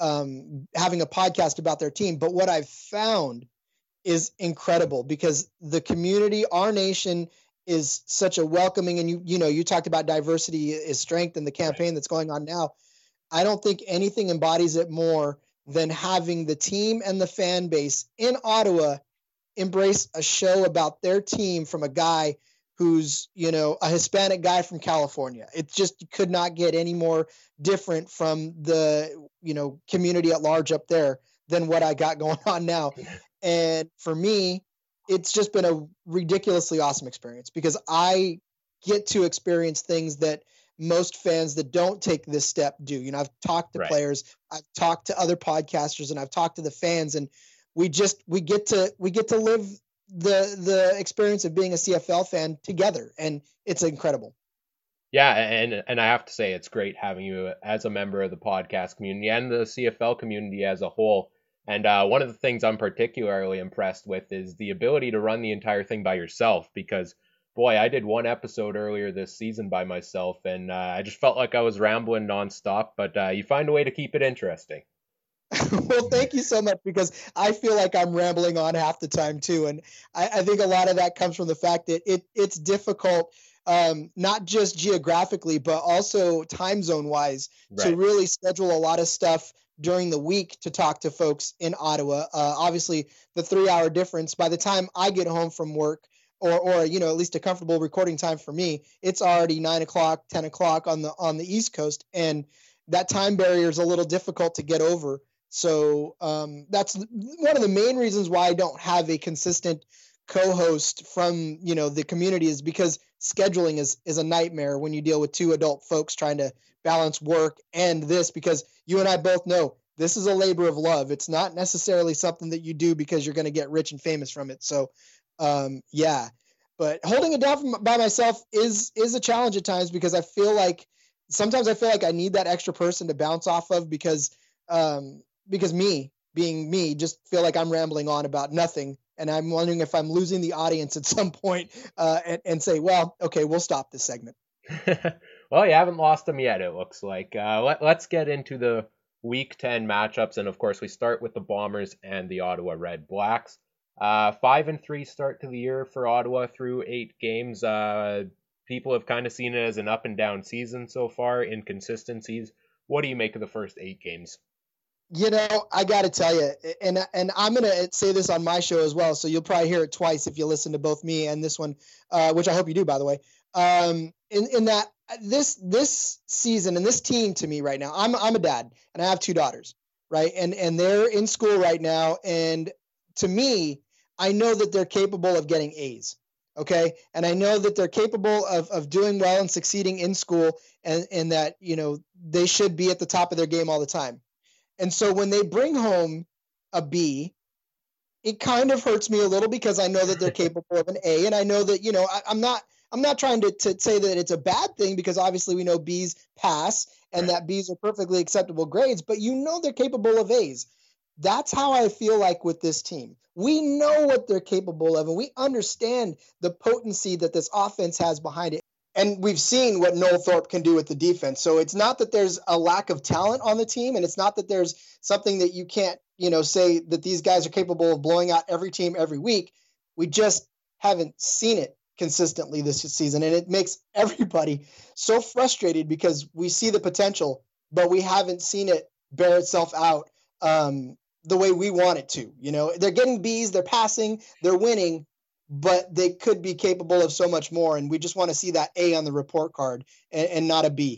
um, having a podcast about their team. But what I've found is incredible because the community, our nation, is such a welcoming, and you you know, you talked about diversity is strength in the campaign that's going on now. I don't think anything embodies it more than having the team and the fan base in Ottawa embrace a show about their team from a guy who's, you know, a Hispanic guy from California. It just could not get any more different from the, you know, community at large up there than what I got going on now. And for me, it's just been a ridiculously awesome experience because I get to experience things that most fans that don't take this step do. You know, I've talked to Right. players, I've talked to other podcasters, and I've talked to the fans, and we just, we get to, we get to live the, the experience of being a C F L fan together. And it's incredible. Yeah, and and I have to say it's great having you as a member of the podcast community and the C F L community as a whole. And uh, one of the things I'm particularly impressed with is the ability to run the entire thing by yourself because, boy, I did one episode earlier this season by myself, and uh, I just felt like I was rambling nonstop, but uh, you find a way to keep it interesting. Well, thank you so much because I feel like I'm rambling on half the time too. And I, I think a lot of that comes from the fact that it it's difficult, um, not just geographically, but also time zone wise Right. to really schedule a lot of stuff during the week to talk to folks in Ottawa. Uh, obviously the three hour difference, by the time I get home from work or, or, you know, at least a comfortable recording time for me, it's already nine o'clock, ten o'clock on the, on the East Coast. And that time barrier is a little difficult to get over. So um, that's one of the main reasons why I don't have a consistent co-host from, you know, the community is because scheduling is, is a nightmare when you deal with two adult folks trying to balance work and this, because you and I both know this is a labor of love. It's not necessarily something that you do because you're going to get rich and famous from it. So um, yeah, but holding it down from, by myself is, is a challenge at times because I feel like sometimes I feel like I need that extra person to bounce off of because, um, because me being me just feel like I'm rambling on about nothing. And I'm wondering if I'm losing the audience at some point uh, and, and say, well, okay, we'll stop this segment. Well, you haven't lost them yet, it looks like. Uh, let, let's get into the Week ten matchups. And, of course, we start with the Bombers and the Ottawa Red Blacks. Uh, five and three start to the year for Ottawa through eight games. Uh, people have kind of seen it as an up and down season so far, inconsistencies. What do you make of the first eight games? You know, I got to tell you, and and I'm going to say this on my show as well, so you'll probably hear it twice if you listen to both me and this one, uh, which I hope you do, by the way. Um, in, in that this this season and this team to me right now, I'm I'm a dad and I have two daughters, right? And and they're in school right now, and to me, I know that they're capable of getting A's. Okay. And I know that they're capable of, of doing well and succeeding in school, and, and that, you know, they should be at the top of their game all the time. And so when they bring home a B, it kind of hurts me a little because I know that they're capable of an A. And I know that, you know, I, I'm not, I'm not trying to, to say that it's a bad thing because obviously we know B's pass and that B's are perfectly acceptable grades, but you know, they're capable of A's. That's how I feel like with this team. We know what they're capable of and we understand the potency that this offense has behind it. And we've seen what Noel Thorpe can do with the defense. So it's not that there's a lack of talent on the team, and it's not that there's something that you can't, you know, say that these guys are capable of blowing out every team every week. We just haven't seen it consistently this season, and it makes everybody so frustrated because we see the potential, but we haven't seen it bear itself out um, the way we want it to. You know, they're getting B's, they're passing, they're winning, but they could be capable of so much more. And we just want to see that A on the report card and, and not a B.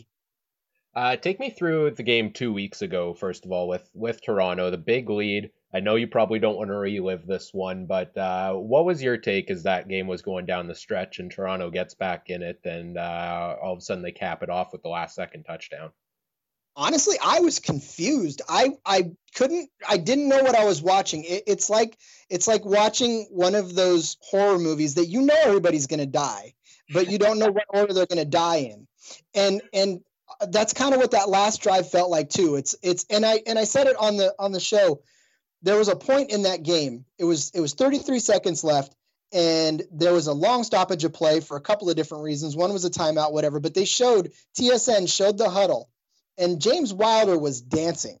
Uh, take me through the game two weeks ago, first of all, with, with Toronto, the big lead. I know you probably don't want to relive this one, but uh, what was your take as that game was going down the stretch and Toronto gets back in it and uh, all of a sudden they cap it off with the last second touchdown? Honestly, I was confused. I, I couldn't, I didn't know what I was watching. It, it's like, it's like watching one of those horror movies that you know everybody's going to die, but you don't know what order they're going to die in. And, and that's kind of what that last drive felt like too. It's, it's, and I, and I said it on the, on the show, there was a point in that game. It was it was thirty-three seconds left, and there was a long stoppage of play for a couple of different reasons. One was a timeout, whatever. But they showed T S N showed the huddle, and James Wilder was dancing.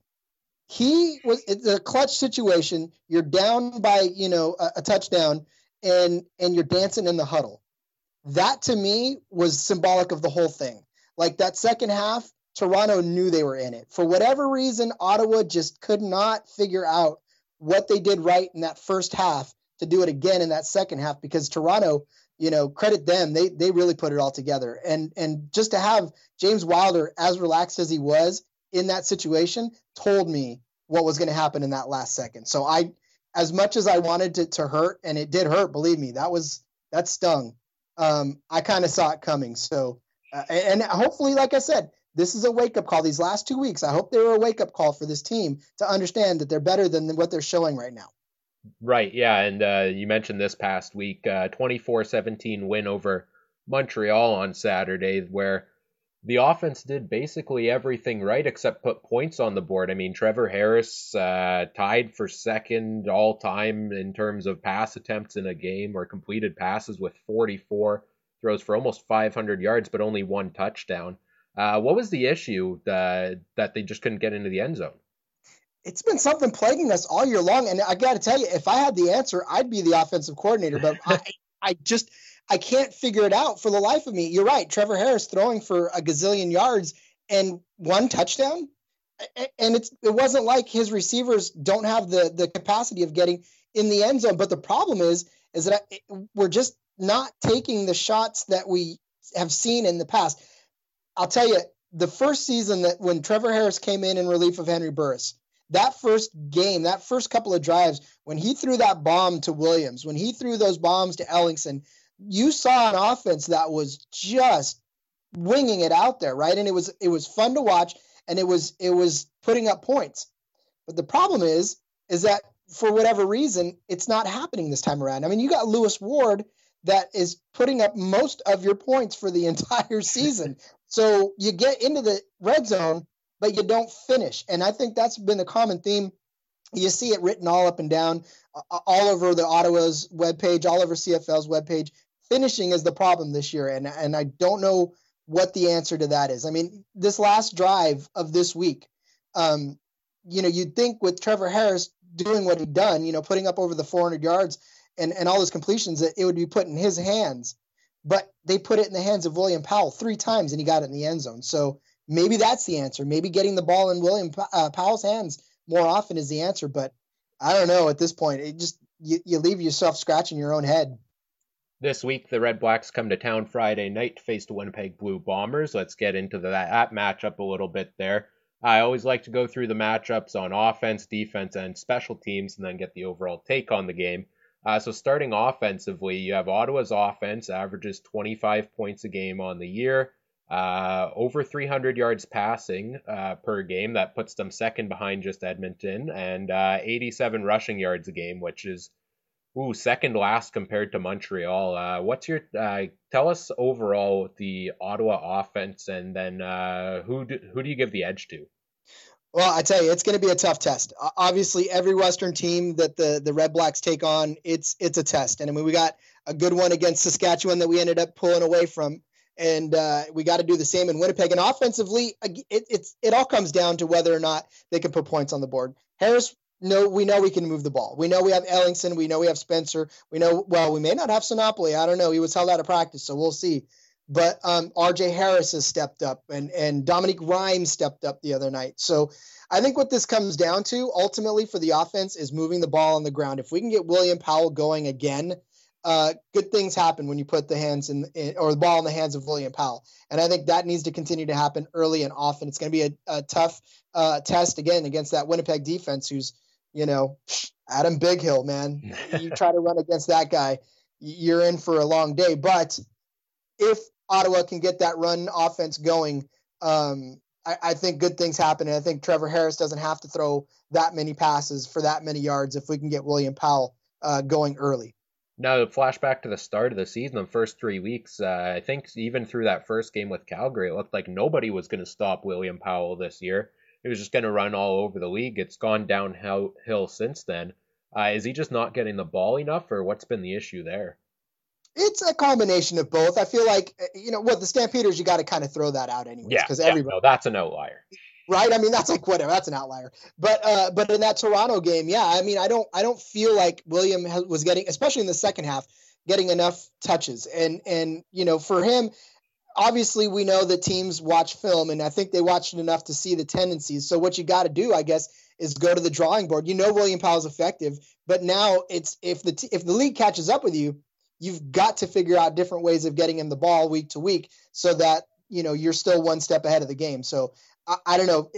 He was it's a clutch situation. You're down by you know a, a touchdown, and and you're dancing in the huddle. That to me was symbolic of the whole thing. Like that second half, Toronto knew they were in it. For whatever reason, Ottawa just could not figure out what they did right in that first half to do it again in that second half, because Toronto, you know, credit them, they they really put it all together. And and just to have James Wilder, as relaxed as he was in that situation, told me what was going to happen in that last second. So I, as much as I wanted it to hurt, and it did hurt, believe me, that was, that stung. Um, I kind of saw it coming. So, uh, and hopefully, like I said, this is a wake-up call. These last two weeks, I hope they were a wake-up call for this team to understand that they're better than what they're showing right now. Right, yeah, and uh, you mentioned this past week, uh, twenty-four seventeen win over Montreal on Saturday, where the offense did basically everything right except put points on the board. I mean, Trevor Harris uh, tied for second all-time in terms of pass attempts in a game, or completed passes, with forty-four, throws for almost five hundred yards, but only one touchdown. Uh, what was the issue uh, that they just couldn't get into the end zone? It's been something plaguing us all year long. And I got to tell you, if I had the answer, I'd be the offensive coordinator. But I, I just, I can't figure it out for the life of me. You're right. Trevor Harris throwing for a gazillion yards and one touchdown. And it's, it wasn't like his receivers don't have the, the capacity of getting in the end zone. But the problem is, is that we're just not taking the shots that we have seen in the past. I'll tell you, the first season that when Trevor Harris came in in relief of Henry Burris, that first game, that first couple of drives, when he threw that bomb to Williams, when he threw those bombs to Ellingson, you saw an offense that was just winging it out there, right? And it was it was fun to watch, and it was it was putting up points. But the problem is, is that for whatever reason, it's not happening this time around. I mean, you got Lewis Ward that is putting up most of your points for the entire season. So you get into the red zone, but you don't finish. And I think that's been the common theme. You see it written all up and down, uh, all over the Ottawa's webpage, all over C F L's webpage. Finishing is the problem this year, and, and I don't know what the answer to that is. I mean, this last drive of this week, um, you know, you'd think with Trevor Harris doing what he'd done, you know, putting up over the four hundred yards and, and all his completions, that it would be put in his hands. But they put it in the hands of William Powell three times, and he got it in the end zone. So maybe that's the answer. Maybe getting the ball in William uh, Powell's hands more often is the answer. But I don't know at this point. It just you, you leave yourself scratching your own head. This week, the Red Blacks come to town Friday night to face the Winnipeg Blue Bombers. Let's get into the, that matchup a little bit there. I always like to go through the matchups on offense, defense, and special teams, and then get the overall take on the game. Uh, so starting offensively, you have Ottawa's offense averages twenty-five points a game on the year. Uh, over three hundred yards passing uh, per game. That puts them second behind just Edmonton, and uh, eighty-seven rushing yards a game, which is ooh, second last compared to Montreal. Uh, what's your uh, tell us overall the Ottawa offense, and then uh, who do, who do you give the edge to? Well, I tell you, it's going to be a tough test. Obviously, every Western team that the, the Red Blacks take on, it's it's a test. And I mean, we got a good one against Saskatchewan that we ended up pulling away from. And uh, we got to do the same in Winnipeg. And offensively, it, it's it all comes down to whether or not they can put points on the board. Harris, no, we know we can move the ball. We know we have Ellingson. We know we have Spencer. We know, well, we may not have Sinopoli. I don't know. He was held out of practice, so we'll see. But um, R J Harris has stepped up, and, and Dominique Rhymes stepped up the other night. So I think what this comes down to ultimately for the offense is moving the ball on the ground. If we can get William Powell going again, uh, good things happen when you put the hands in, in or the ball in the hands of William Powell. And I think that needs to continue to happen early and often. It's going to be a, a tough uh, test again against that Winnipeg defense, who's, you know, Adam Bighill, man. You try to run against that guy, you're in for a long day. But if Ottawa can get that run offense going, um, I, I think good things happen. And I think Trevor Harris doesn't have to throw that many passes for that many yards if we can get William Powell uh, going early. Now, flashback to the start of the season, the first three weeks, uh, I think even through that first game with Calgary, it looked like nobody was going to stop William Powell this year. he was just going to run all over the league. It's gone downhill since then. Uh, is he just not getting the ball enough, or what's been the issue there? It's a combination of both. I feel like, you know, what the Stampeders, you got to kind of throw that out anyways. Yeah, because yeah, everybody, no, that's an outlier. Right? I mean, that's like whatever. That's an outlier. But uh, but in that Toronto game, yeah, I mean, I don't I don't feel like William was getting, especially in the second half, getting enough touches. And and you know, for him, obviously we know that teams watch film, and I think they watched it enough to see the tendencies. So what you got to do, I guess, is go to the drawing board. You know, William Powell's effective, but now it's if the t- if the league catches up with you, you've got to figure out different ways of getting him the ball week to week, so that you know you're still one step ahead of the game. So. I, I don't know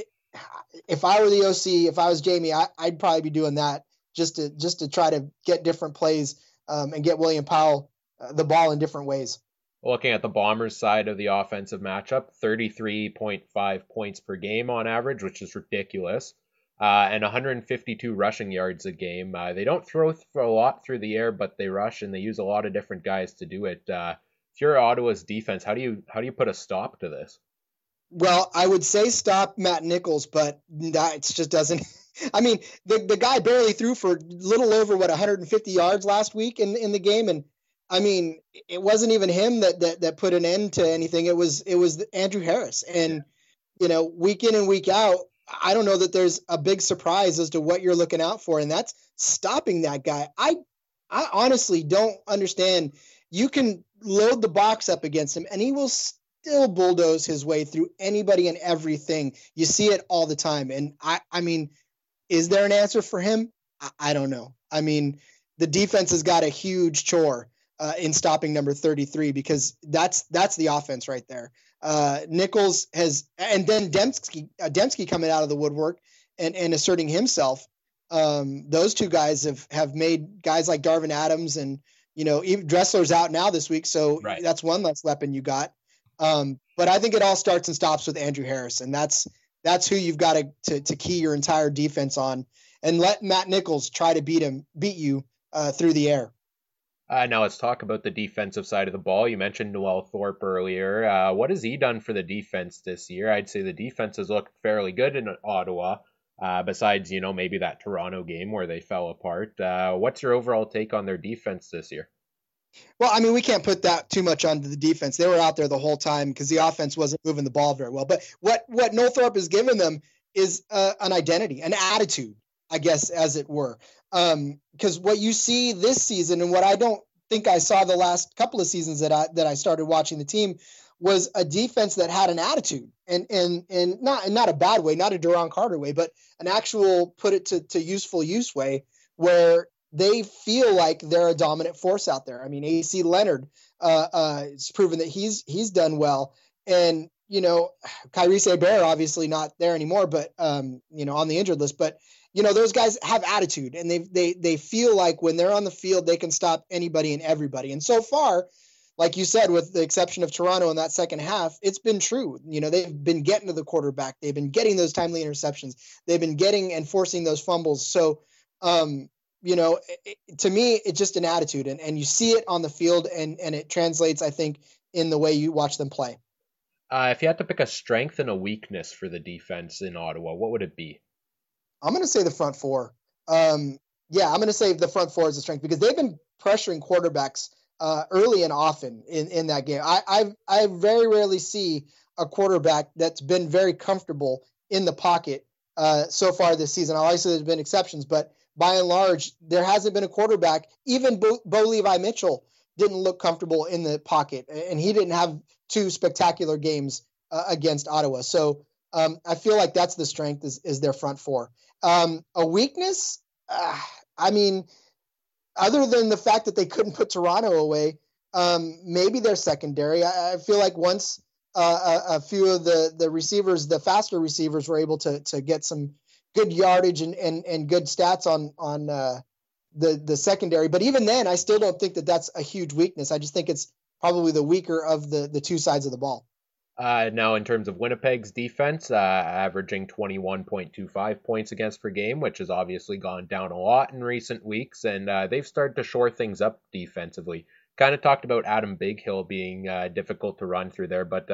if I were the O C, if I was Jamie, I, I'd probably be doing that just to just to try to get different plays um, and get William Powell uh, the ball in different ways. Looking at the Bombers side of the offensive matchup, thirty-three point five points per game on average, which is ridiculous, uh, and one hundred fifty-two rushing yards a game. Uh, they don't throw for a lot through the air, but they rush, and they use a lot of different guys to do it. Uh, if you're Ottawa's defense, how do you how do you put a stop to this? Well, I would say stop Matt Nichols, but that just doesn't. I mean, the, the guy barely threw for little over what one hundred fifty yards last week in, in the game, and I mean, it wasn't even him that, that that put an end to anything. It was it was Andrew Harris, and you know, week in and week out, I don't know that there's a big surprise as to what you're looking out for, and that's stopping that guy. I I honestly don't understand. You can load the box up against him, and he will still bulldoze his way through anybody and everything. You see it all the time. And I, I mean, is there an answer for him? I, I don't know. I mean, the defense has got a huge chore uh, in stopping number thirty-three, because that's, that's the offense right there. Uh, Nichols has, and then Dembski, uh, Dembski coming out of the woodwork and, and asserting himself. Um, those two guys have, have made guys like Darvin Adams and, you know, even Dressler's out now this week. So right. That's one less weapon you got. Um, but I think it all starts and stops with Andrew Harris, and that's that's who you've got to, to to key your entire defense on, and let Matt Nichols try to beat him, beat you uh, through the air. Uh, now let's talk about the defensive side of the ball. You mentioned Noel Thorpe earlier. Uh, what has he done for the defense this year? I'd say the defense has looked fairly good in Ottawa, uh, besides, you know, maybe that Toronto game where they fell apart. Uh, what's your overall take on their defense this year? Well, I mean, we can't put that too much onto the defense. They were out there the whole time because the offense wasn't moving the ball very well. But what what Noel Thorpe has given them is uh, an identity, an attitude, I guess, as it were. Because um, what you see this season, and what I don't think I saw the last couple of seasons that I that I started watching the team, was a defense that had an attitude, and and and not in not a bad way, not a Duron Carter way, but an actual put it to to useful use way where they feel like they're a dominant force out there. I mean, A C Leonard uh, uh, has proven that he's he's done well. And, you know, Kyrese Hebert, obviously not there anymore, but, um, you know, on the injured list. But, you know, those guys have attitude, and they they they feel like when they're on the field, they can stop anybody and everybody. And so far, like you said, with the exception of Toronto in that second half, it's been true. You know, they've been getting to the quarterback. They've been getting those timely interceptions. They've been getting and forcing those fumbles. So, um, you know, it, to me, it's just an attitude, and, and you see it on the field, and, and it translates, I think, in the way you watch them play. Uh, if you had to pick a strength and a weakness for the defense in Ottawa, what would it be? I'm going to say the front four. Um, yeah, I'm going to say the front four is a strength because they've been pressuring quarterbacks uh, early and often in, in that game. I I've, I very rarely see a quarterback that's been very comfortable in the pocket uh, so far this season. Obviously, there's been exceptions, but by and large, there hasn't been a quarterback. Even Bo, Bo Levi Mitchell didn't look comfortable in the pocket, and he didn't have two spectacular games uh, against Ottawa. So um, I feel like that's the strength is, is their front four. Um, a weakness, uh, I mean, other than the fact that they couldn't put Toronto away, um, maybe their secondary. I, I feel like once uh, a, a few of the, the receivers, the faster receivers, were able to to get some good yardage and, and, and good stats on on uh, the the secondary. But even then, I still don't think that that's a huge weakness. I just think it's probably the weaker of the, the two sides of the ball. Uh, now, in terms of Winnipeg's defense, uh, averaging twenty-one point two five points against per game, which has obviously gone down a lot in recent weeks, and uh, they've started to shore things up defensively. Kind of talked about Adam Bighill being uh, difficult to run through there, but uh,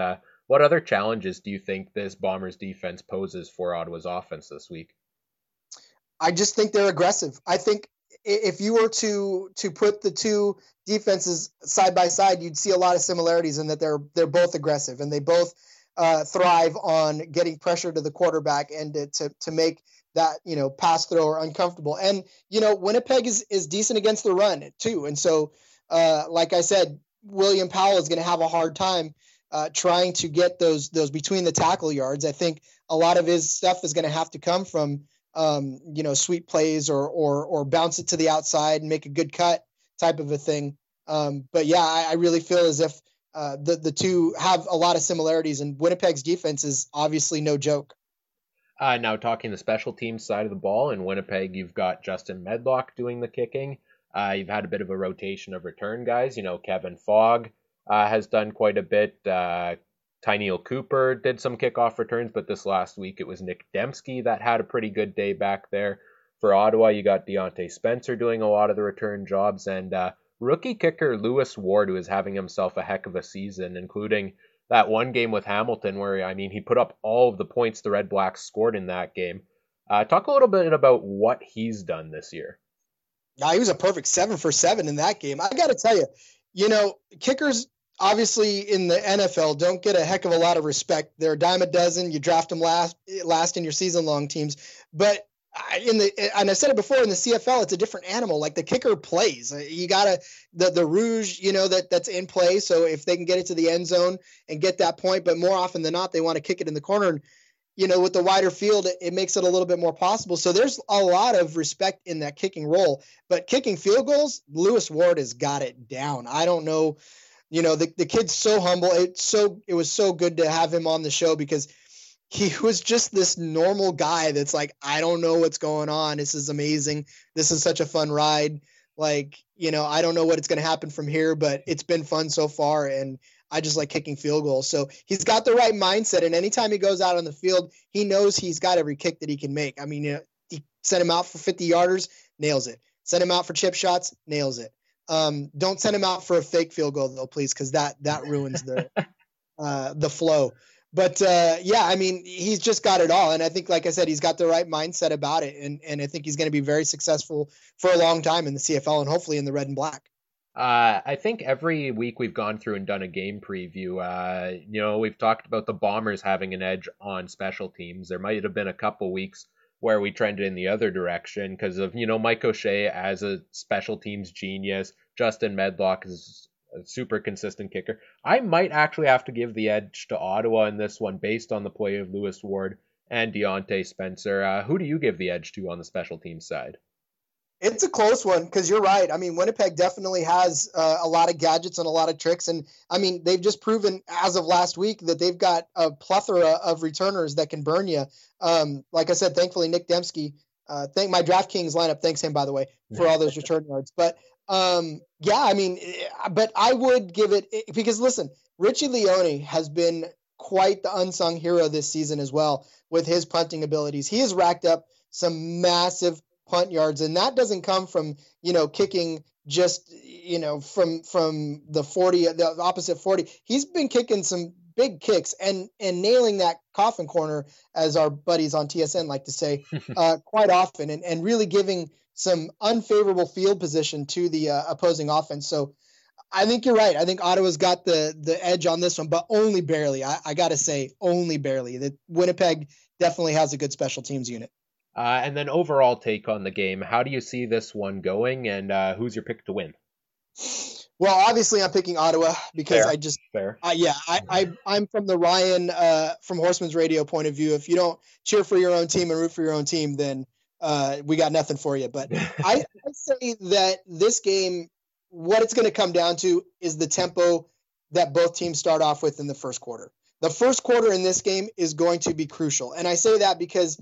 what other challenges do you think this Bombers defense poses for Ottawa's offense this week? I just think they're aggressive. I think if you were to to put the two defenses side by side, you'd see a lot of similarities in that they're they're both aggressive and they both uh, thrive on getting pressure to the quarterback and to, to to make that, you know, pass thrower uncomfortable. And, you know, Winnipeg is is decent against the run too. And so, uh, like I said, William Powell is going to have a hard time uh, trying to get those those between the tackle yards. I think a lot of his stuff is going to have to come from Um, you know, sweep plays or or or bounce it to the outside and make a good cut type of a thing. Um, but yeah, I, I really feel as if uh, the the two have a lot of similarities, and Winnipeg's defense is obviously no joke. Uh, now talking the special teams side of the ball, in Winnipeg, you've got Justin Medlock doing the kicking. Uh, you've had a bit of a rotation of return guys. You know, Kevin Fogg uh, has done quite a bit. Uh, Tyneil Cooper did some kickoff returns, but this last week it was Nick Dembski that had a pretty good day back there. For Ottawa, you got Deontay Spencer doing a lot of the return jobs, and uh, rookie kicker Lewis Ward, who is having himself a heck of a season, including that one game with Hamilton where, I mean, he put up all of the points the Red Blacks scored in that game. Uh, talk a little bit about what he's done this year. Yeah, he was a perfect seven for seven in that game. I got to tell you, you know, kickers obviously in the N F L don't get a heck of a lot of respect. They're a dime a dozen. You draft them last last in your season-long teams. But in the and I said it before, in the C F L, it's a different animal. Like the kicker plays. You gotta the the rouge, you know, that that's in play. So if they can get it to the end zone and get that point, but more often than not, they want to kick it in the corner. And you know, with the wider field, it, it makes it a little bit more possible. So there's a lot of respect in that kicking role. But kicking field goals, Lewis Ward has got it down. I don't know. You know, the, the kid's so humble. It's so it was so good to have him on the show because he was just this normal guy that's like, I don't know what's going on. This is amazing. This is such a fun ride. Like, you know, I don't know what it's going to happen from here, but it's been fun so far. And I just like kicking field goals. So he's got the right mindset. And anytime he goes out on the field, he knows he's got every kick that he can make. I mean, you know, he sent him out for fifty yarders, nails it. Send him out for chip shots, nails it. Um, don't send him out for a fake field goal though, please, because that that ruins the uh, the flow. But uh, yeah, I mean, he's just got it all, and I think, like I said, he's got the right mindset about it, and and I think he's going to be very successful for a long time in the C F L and hopefully in the red and black. Uh, I think every week we've gone through and done a game preview. Uh, you know, we've talked about the Bombers having an edge on special teams. There might have been a couple weeks where we trended in the other direction because of, you know, Mike O'Shea as a special teams genius. Justin Medlock is a super consistent kicker. I might actually have to give the edge to Ottawa in this one based on the play of Lewis Ward and Deontay Spencer. Uh, who do you give the edge to on the special teams side? It's a close one because you're right. I mean, Winnipeg definitely has uh, a lot of gadgets and a lot of tricks. And, I mean, they've just proven as of last week that they've got a plethora of returners that can burn you. Um, like I said, thankfully, Nick Dembski, uh, thank my DraftKings lineup, thanks him, by the way, for all those return yards. But, um, yeah, I mean, but I would give it – because, listen, Richie Leone has been quite the unsung hero this season as well with his punting abilities. He has racked up some massive – punt yards, and that doesn't come from, you know, kicking just, you know, from from the forty, the opposite forty. He's been kicking some big kicks and and nailing that coffin corner, as our buddies on T S N like to say, uh, quite often, and and really giving some unfavorable field position to the uh, opposing offense. So I think you're right. I think Ottawa's got the the edge on this one, but only barely. I, I got to say, only barely. That Winnipeg definitely has a good special teams unit. Uh, and then overall take on the game. How do you see this one going, and uh, who's your pick to win? Well, obviously, I'm picking Ottawa because Fair. I just Fair. Uh, yeah, I, I I'm from the Ryan uh, from Horseman's Radio point of view. If you don't cheer for your own team and root for your own team, then uh, we got nothing for you. But I, I say that this game, what it's going to come down to is the tempo that both teams start off with in the first quarter. The first quarter in this game is going to be crucial, and I say that because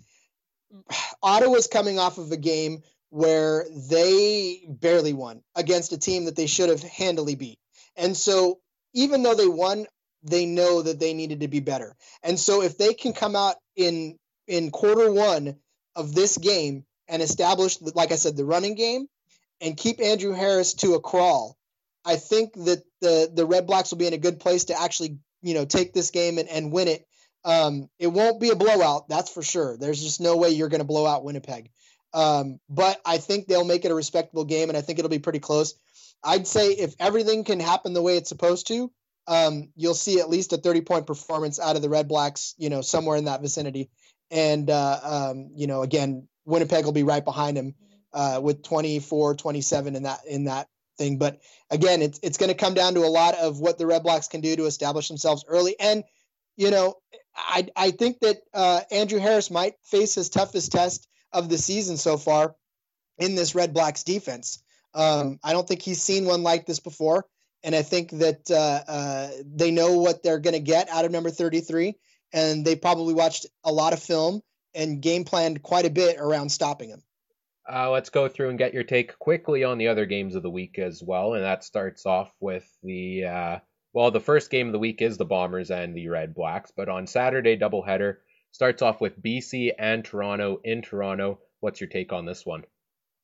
Ottawa's coming off of a game where they barely won against a team that they should have handily beat. And so even though they won, they know that they needed to be better. And so if they can come out in in quarter one of this game and establish, like I said, the running game and keep Andrew Harris to a crawl, I think that the, the Red Blacks will be in a good place to actually you know, take this game and, and win it. Um, it won't be a blowout, that's for sure. There's just no way you're going to blow out Winnipeg. Um, but I think they'll make it a respectable game, and I think it'll be pretty close. I'd say if everything can happen the way it's supposed to, um, you'll see at least a thirty-point performance out of the Red Blacks, you know, somewhere in that vicinity. And, uh, um, you know, again, Winnipeg will be right behind him uh, with twenty-four, twenty-seven in that in that thing. But, again, it's, it's going to come down to a lot of what the Red Blacks can do to establish themselves early. And, you know, I, I think that uh, Andrew Harris might face his toughest test of the season so far in this Red Blacks defense. Um, I don't think he's seen one like this before. And I think that uh, uh, they know what they're going to get out of number thirty-three. And they probably watched a lot of film and game planned quite a bit around stopping him. Uh, let's go through and get your take quickly on the other games of the week as well. And that starts off with the, uh, well, the first game of the week is the Bombers and the Red Blacks. But on Saturday, doubleheader starts off with B C and Toronto in Toronto. What's your take on this one?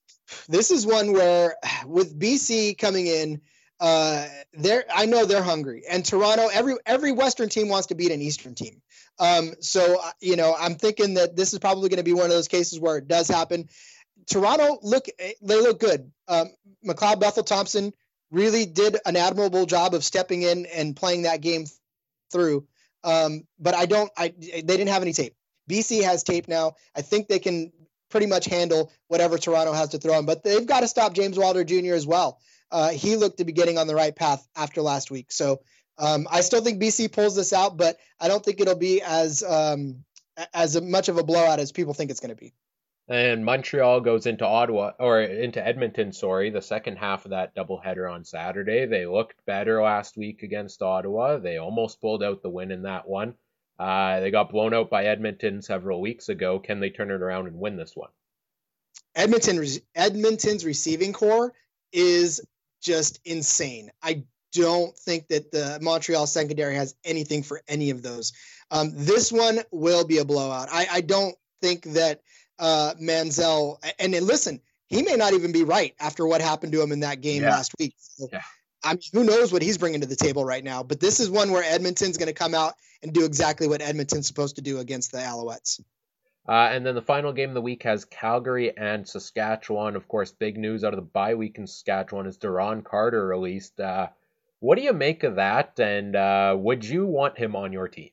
This is one where, with B C coming in, uh, they're I know they're hungry, and Toronto. Every every Western team wants to beat an Eastern team. Um, so you know, I'm thinking that this is probably going to be one of those cases where it does happen. Toronto look they look good. Um, McLeod Bethel Thompson really did an admirable job of stepping in and playing that game through. Um, but I don't. I they didn't have any tape. B C has tape now. I think they can pretty much handle whatever Toronto has to throw them. But they've got to stop James Wilder Junior as well. Uh, he looked to be getting on the right path after last week. So um, I still think B C pulls this out, but I don't think it'll be as um, as a, much of a blowout as people think it's going to be. And Montreal goes into Ottawa, or into Edmonton, sorry, the second half of that doubleheader on Saturday. They looked better last week against Ottawa. They almost pulled out the win in that one. Uh, they got blown out by Edmonton several weeks ago. Can they turn it around and win this one? Edmonton, Edmonton's receiving core is just insane. I don't think that the Montreal secondary has anything for any of those. Um, this one will be a blowout. I, I don't think that uh, Manziel, and then listen, he may not even be right after what happened to him in that game yeah. last week. So, yeah. I mean, who knows what he's bringing to the table right now, but this is one where Edmonton's going to come out and do exactly what Edmonton's supposed to do against the Alouettes. Uh, and then the final game of the week has Calgary and Saskatchewan. Of course, big news out of the bye week in Saskatchewan is Duron Carter released. Uh, what do you make of that? And uh, would you want him on your team?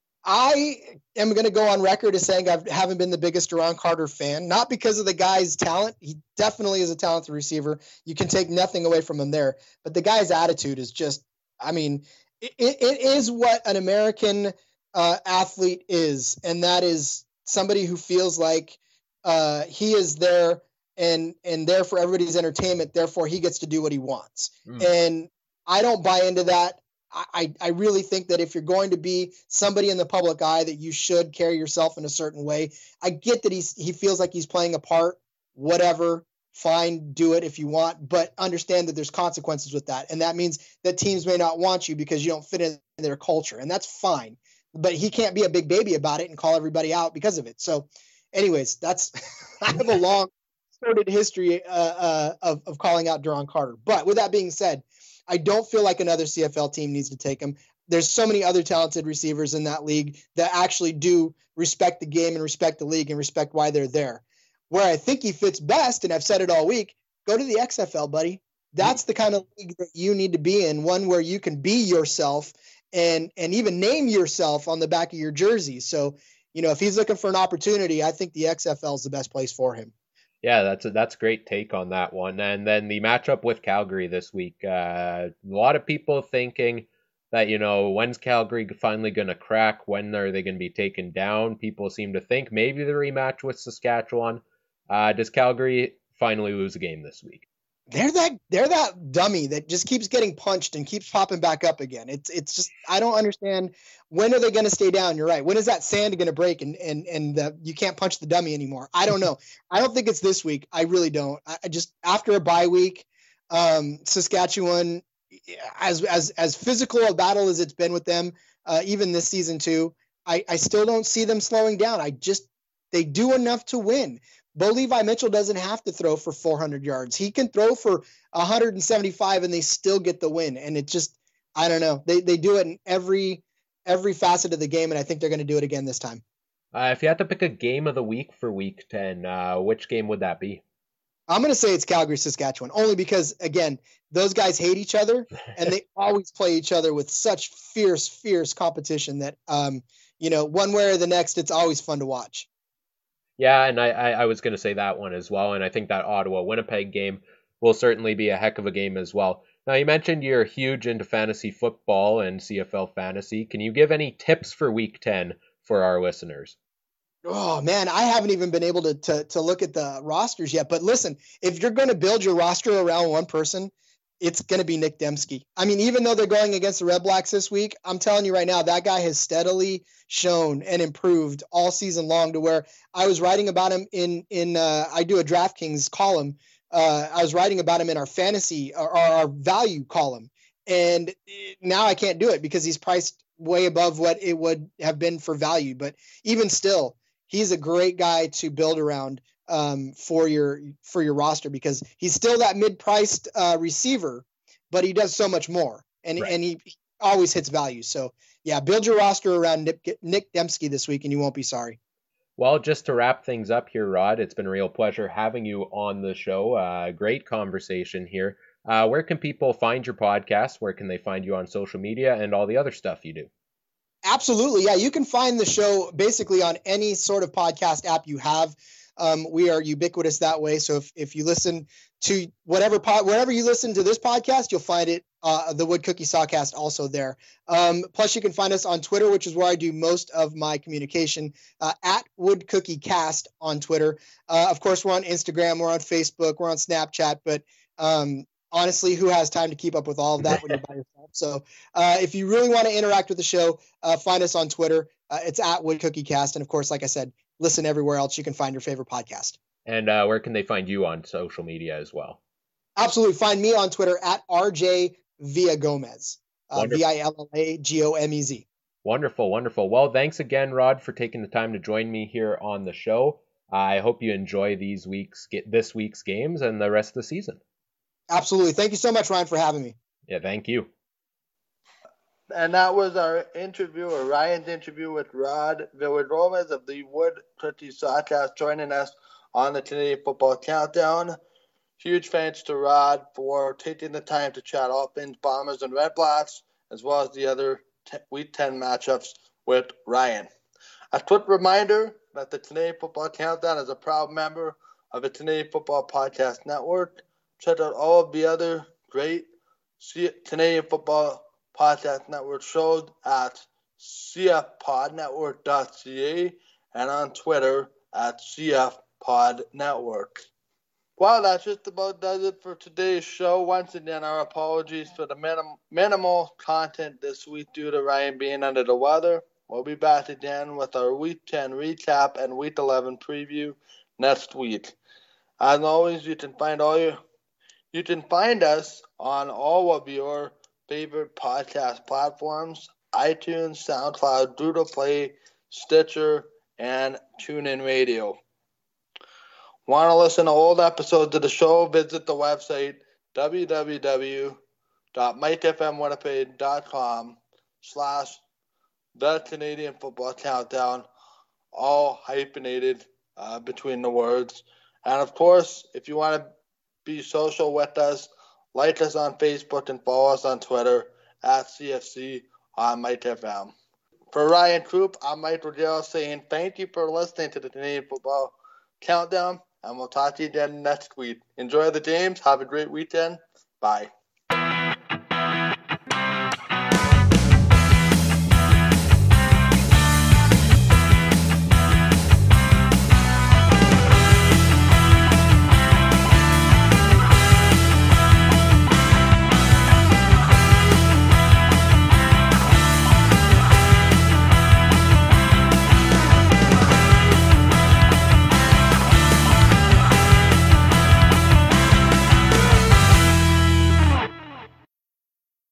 I am going to go on record as saying I haven't been the biggest Duron Carter fan, not because of the guy's talent. He definitely is a talented receiver. You can take nothing away from him there. But the guy's attitude is just, I mean, it, it is what an American uh, athlete is. And that is somebody who feels like uh, he is there and, and there for everybody's entertainment. Therefore, he gets to do what he wants. Mm. And I don't buy into that. I, I really think that if you're going to be somebody in the public eye, that you should carry yourself in a certain way. I get that he's he feels like he's playing a part, whatever, fine, do it if you want, but understand that there's consequences with that. And that means that teams may not want you because you don't fit in their culture, and that's fine. But he can't be a big baby about it and call everybody out because of it. So anyways, that's I have a long storied history uh, uh, of, of calling out Duron Carter. But with that being said, I don't feel like another C F L team needs to take him. There's so many other talented receivers in that league that actually do respect the game and respect the league and respect why they're there. Where I think he fits best, and I've said it all week, go to the X F L, buddy. That's the kind of league that you need to be in, one where you can be yourself and and even name yourself on the back of your jersey. So, you know, if he's looking for an opportunity, I think the X F L is the best place for him. Yeah, that's a, that's a great take on that one. And then the matchup with Calgary this week. Uh, a lot of people thinking that, you know, when's Calgary finally going to crack? When are they going to be taken down? People seem to think maybe the rematch with Saskatchewan. Uh, does Calgary finally lose a game this week? They're that they're that dummy that just keeps getting punched and keeps popping back up again. It's it's just I don't understand. When are they going to stay down? You're right. When is that sand going to break and and and uh, you can't punch the dummy anymore? I don't know. I don't think it's this week. I really don't. I, I just after a bye week, um, Saskatchewan, as as as physical a battle as it's been with them, uh, even this season too. I I still don't see them slowing down. I just they do enough to win. Bo Levi Mitchell doesn't have to throw for four hundred yards. He can throw for one hundred seventy-five and they still get the win. And it just, I don't know. They they do it in every every facet of the game, and I think they're going to do it again this time. Uh, if you had to pick a game of the week for Week ten, uh, which game would that be? I'm going to say it's Calgary-Saskatchewan, only because, again, those guys hate each other, and they always play each other with such fierce, fierce competition that, um, you know, one way or the next, it's always fun to watch. Yeah, and I, I, I was going to say that one as well, and I think that Ottawa-Winnipeg game will certainly be a heck of a game as well. Now, you mentioned you're huge into fantasy football and C F L fantasy. Can you give any tips for Week ten for our listeners? Oh man, I haven't even been able to, to to look at the rosters yet. But listen, if you're going to build your roster around one person, it's going to be Nick Dembski. I mean, even though they're going against the Red Blacks this week, I'm telling you right now, that guy has steadily shown and improved all season long to where I was writing about him in in uh, I do a DraftKings column. Uh, I was writing about him in our fantasy or our value column, and now I can't do it because he's priced way above what it would have been for value. But even still, he's a great guy to build around um, for your for your roster because he's still that mid-priced uh, receiver, but he does so much more, and right. and he, he always hits value. So yeah, build your roster around Nick, Nick Dembski this week, and you won't be sorry. Well, just to wrap things up here, Rod, it's been a real pleasure having you on the show. Uh, great conversation here. Uh, where can people find your podcast? Where can they find you on social media and all the other stuff you do? Absolutely. Yeah, you can find the show basically on any sort of podcast app you have. Um, we are ubiquitous that way. So if, if you listen to whatever pod, wherever you listen to this podcast, you'll find it, uh, the Wood Cookie Sawcast also there. Um, plus, you can find us on Twitter, which is where I do most of my communication, uh, at Wood Cookie Cast on Twitter. Uh, of course, we're on Instagram, we're on Facebook, we're on Snapchat, but um, honestly, who has time to keep up with all of that when you're by yourself? So uh, if you really want to interact with the show, uh, find us on Twitter. Uh, it's at Wood Cookie Cast. And of course, like I said, listen everywhere else you can find your favorite podcast. And uh, where can they find you on social media as well? Absolutely. Find me on Twitter at R J Villagomez, uh, V I L L A G O M E Z. Wonderful, wonderful. Well, thanks again, Rod, for taking the time to join me here on the show. I hope you enjoy these weeks, get this week's games and the rest of the season. Absolutely. Thank you so much, Ryan, for having me. Yeah, thank you. And that was our interview, or Ryan's interview with Rod Villagomez of the Wood Cookie Sawcast, joining us on the Canadian Football Countdown. Huge thanks to Rod for taking the time to chat all things Bombers and Red Blacks, as well as the other t- Week ten matchups with Ryan. A quick reminder that the Canadian Football Countdown is a proud member of the Canadian Football Podcast Network. Check out all of the other great Canadian Football Podcast Network shows at c f pod network dot c a and on Twitter at c f pod network. Well, that just about does it for today's show. Once again, our apologies for the minim- minimal content this week due to Ryan being under the weather. We'll be back again with our Week ten recap and Week eleven preview next week. As always, you can find all your you can find us on all of your favorite podcast platforms: iTunes, SoundCloud, Doodle Play, Stitcher, and TuneIn Radio. Want to listen to old episodes of the show? Visit the website w w w dot mike f m winnipeg dot com slash the Canadian Football Countdown, all hyphenated uh, between the words. And of course, if you want to be social with us, like us on Facebook and follow us on Twitter at C F C on Mike F M. For Ryan Croup, I'm Mike Rodell saying thank you for listening to the Canadian Football Countdown, and we'll talk to you again next week. Enjoy the games. Have a great weekend. Bye.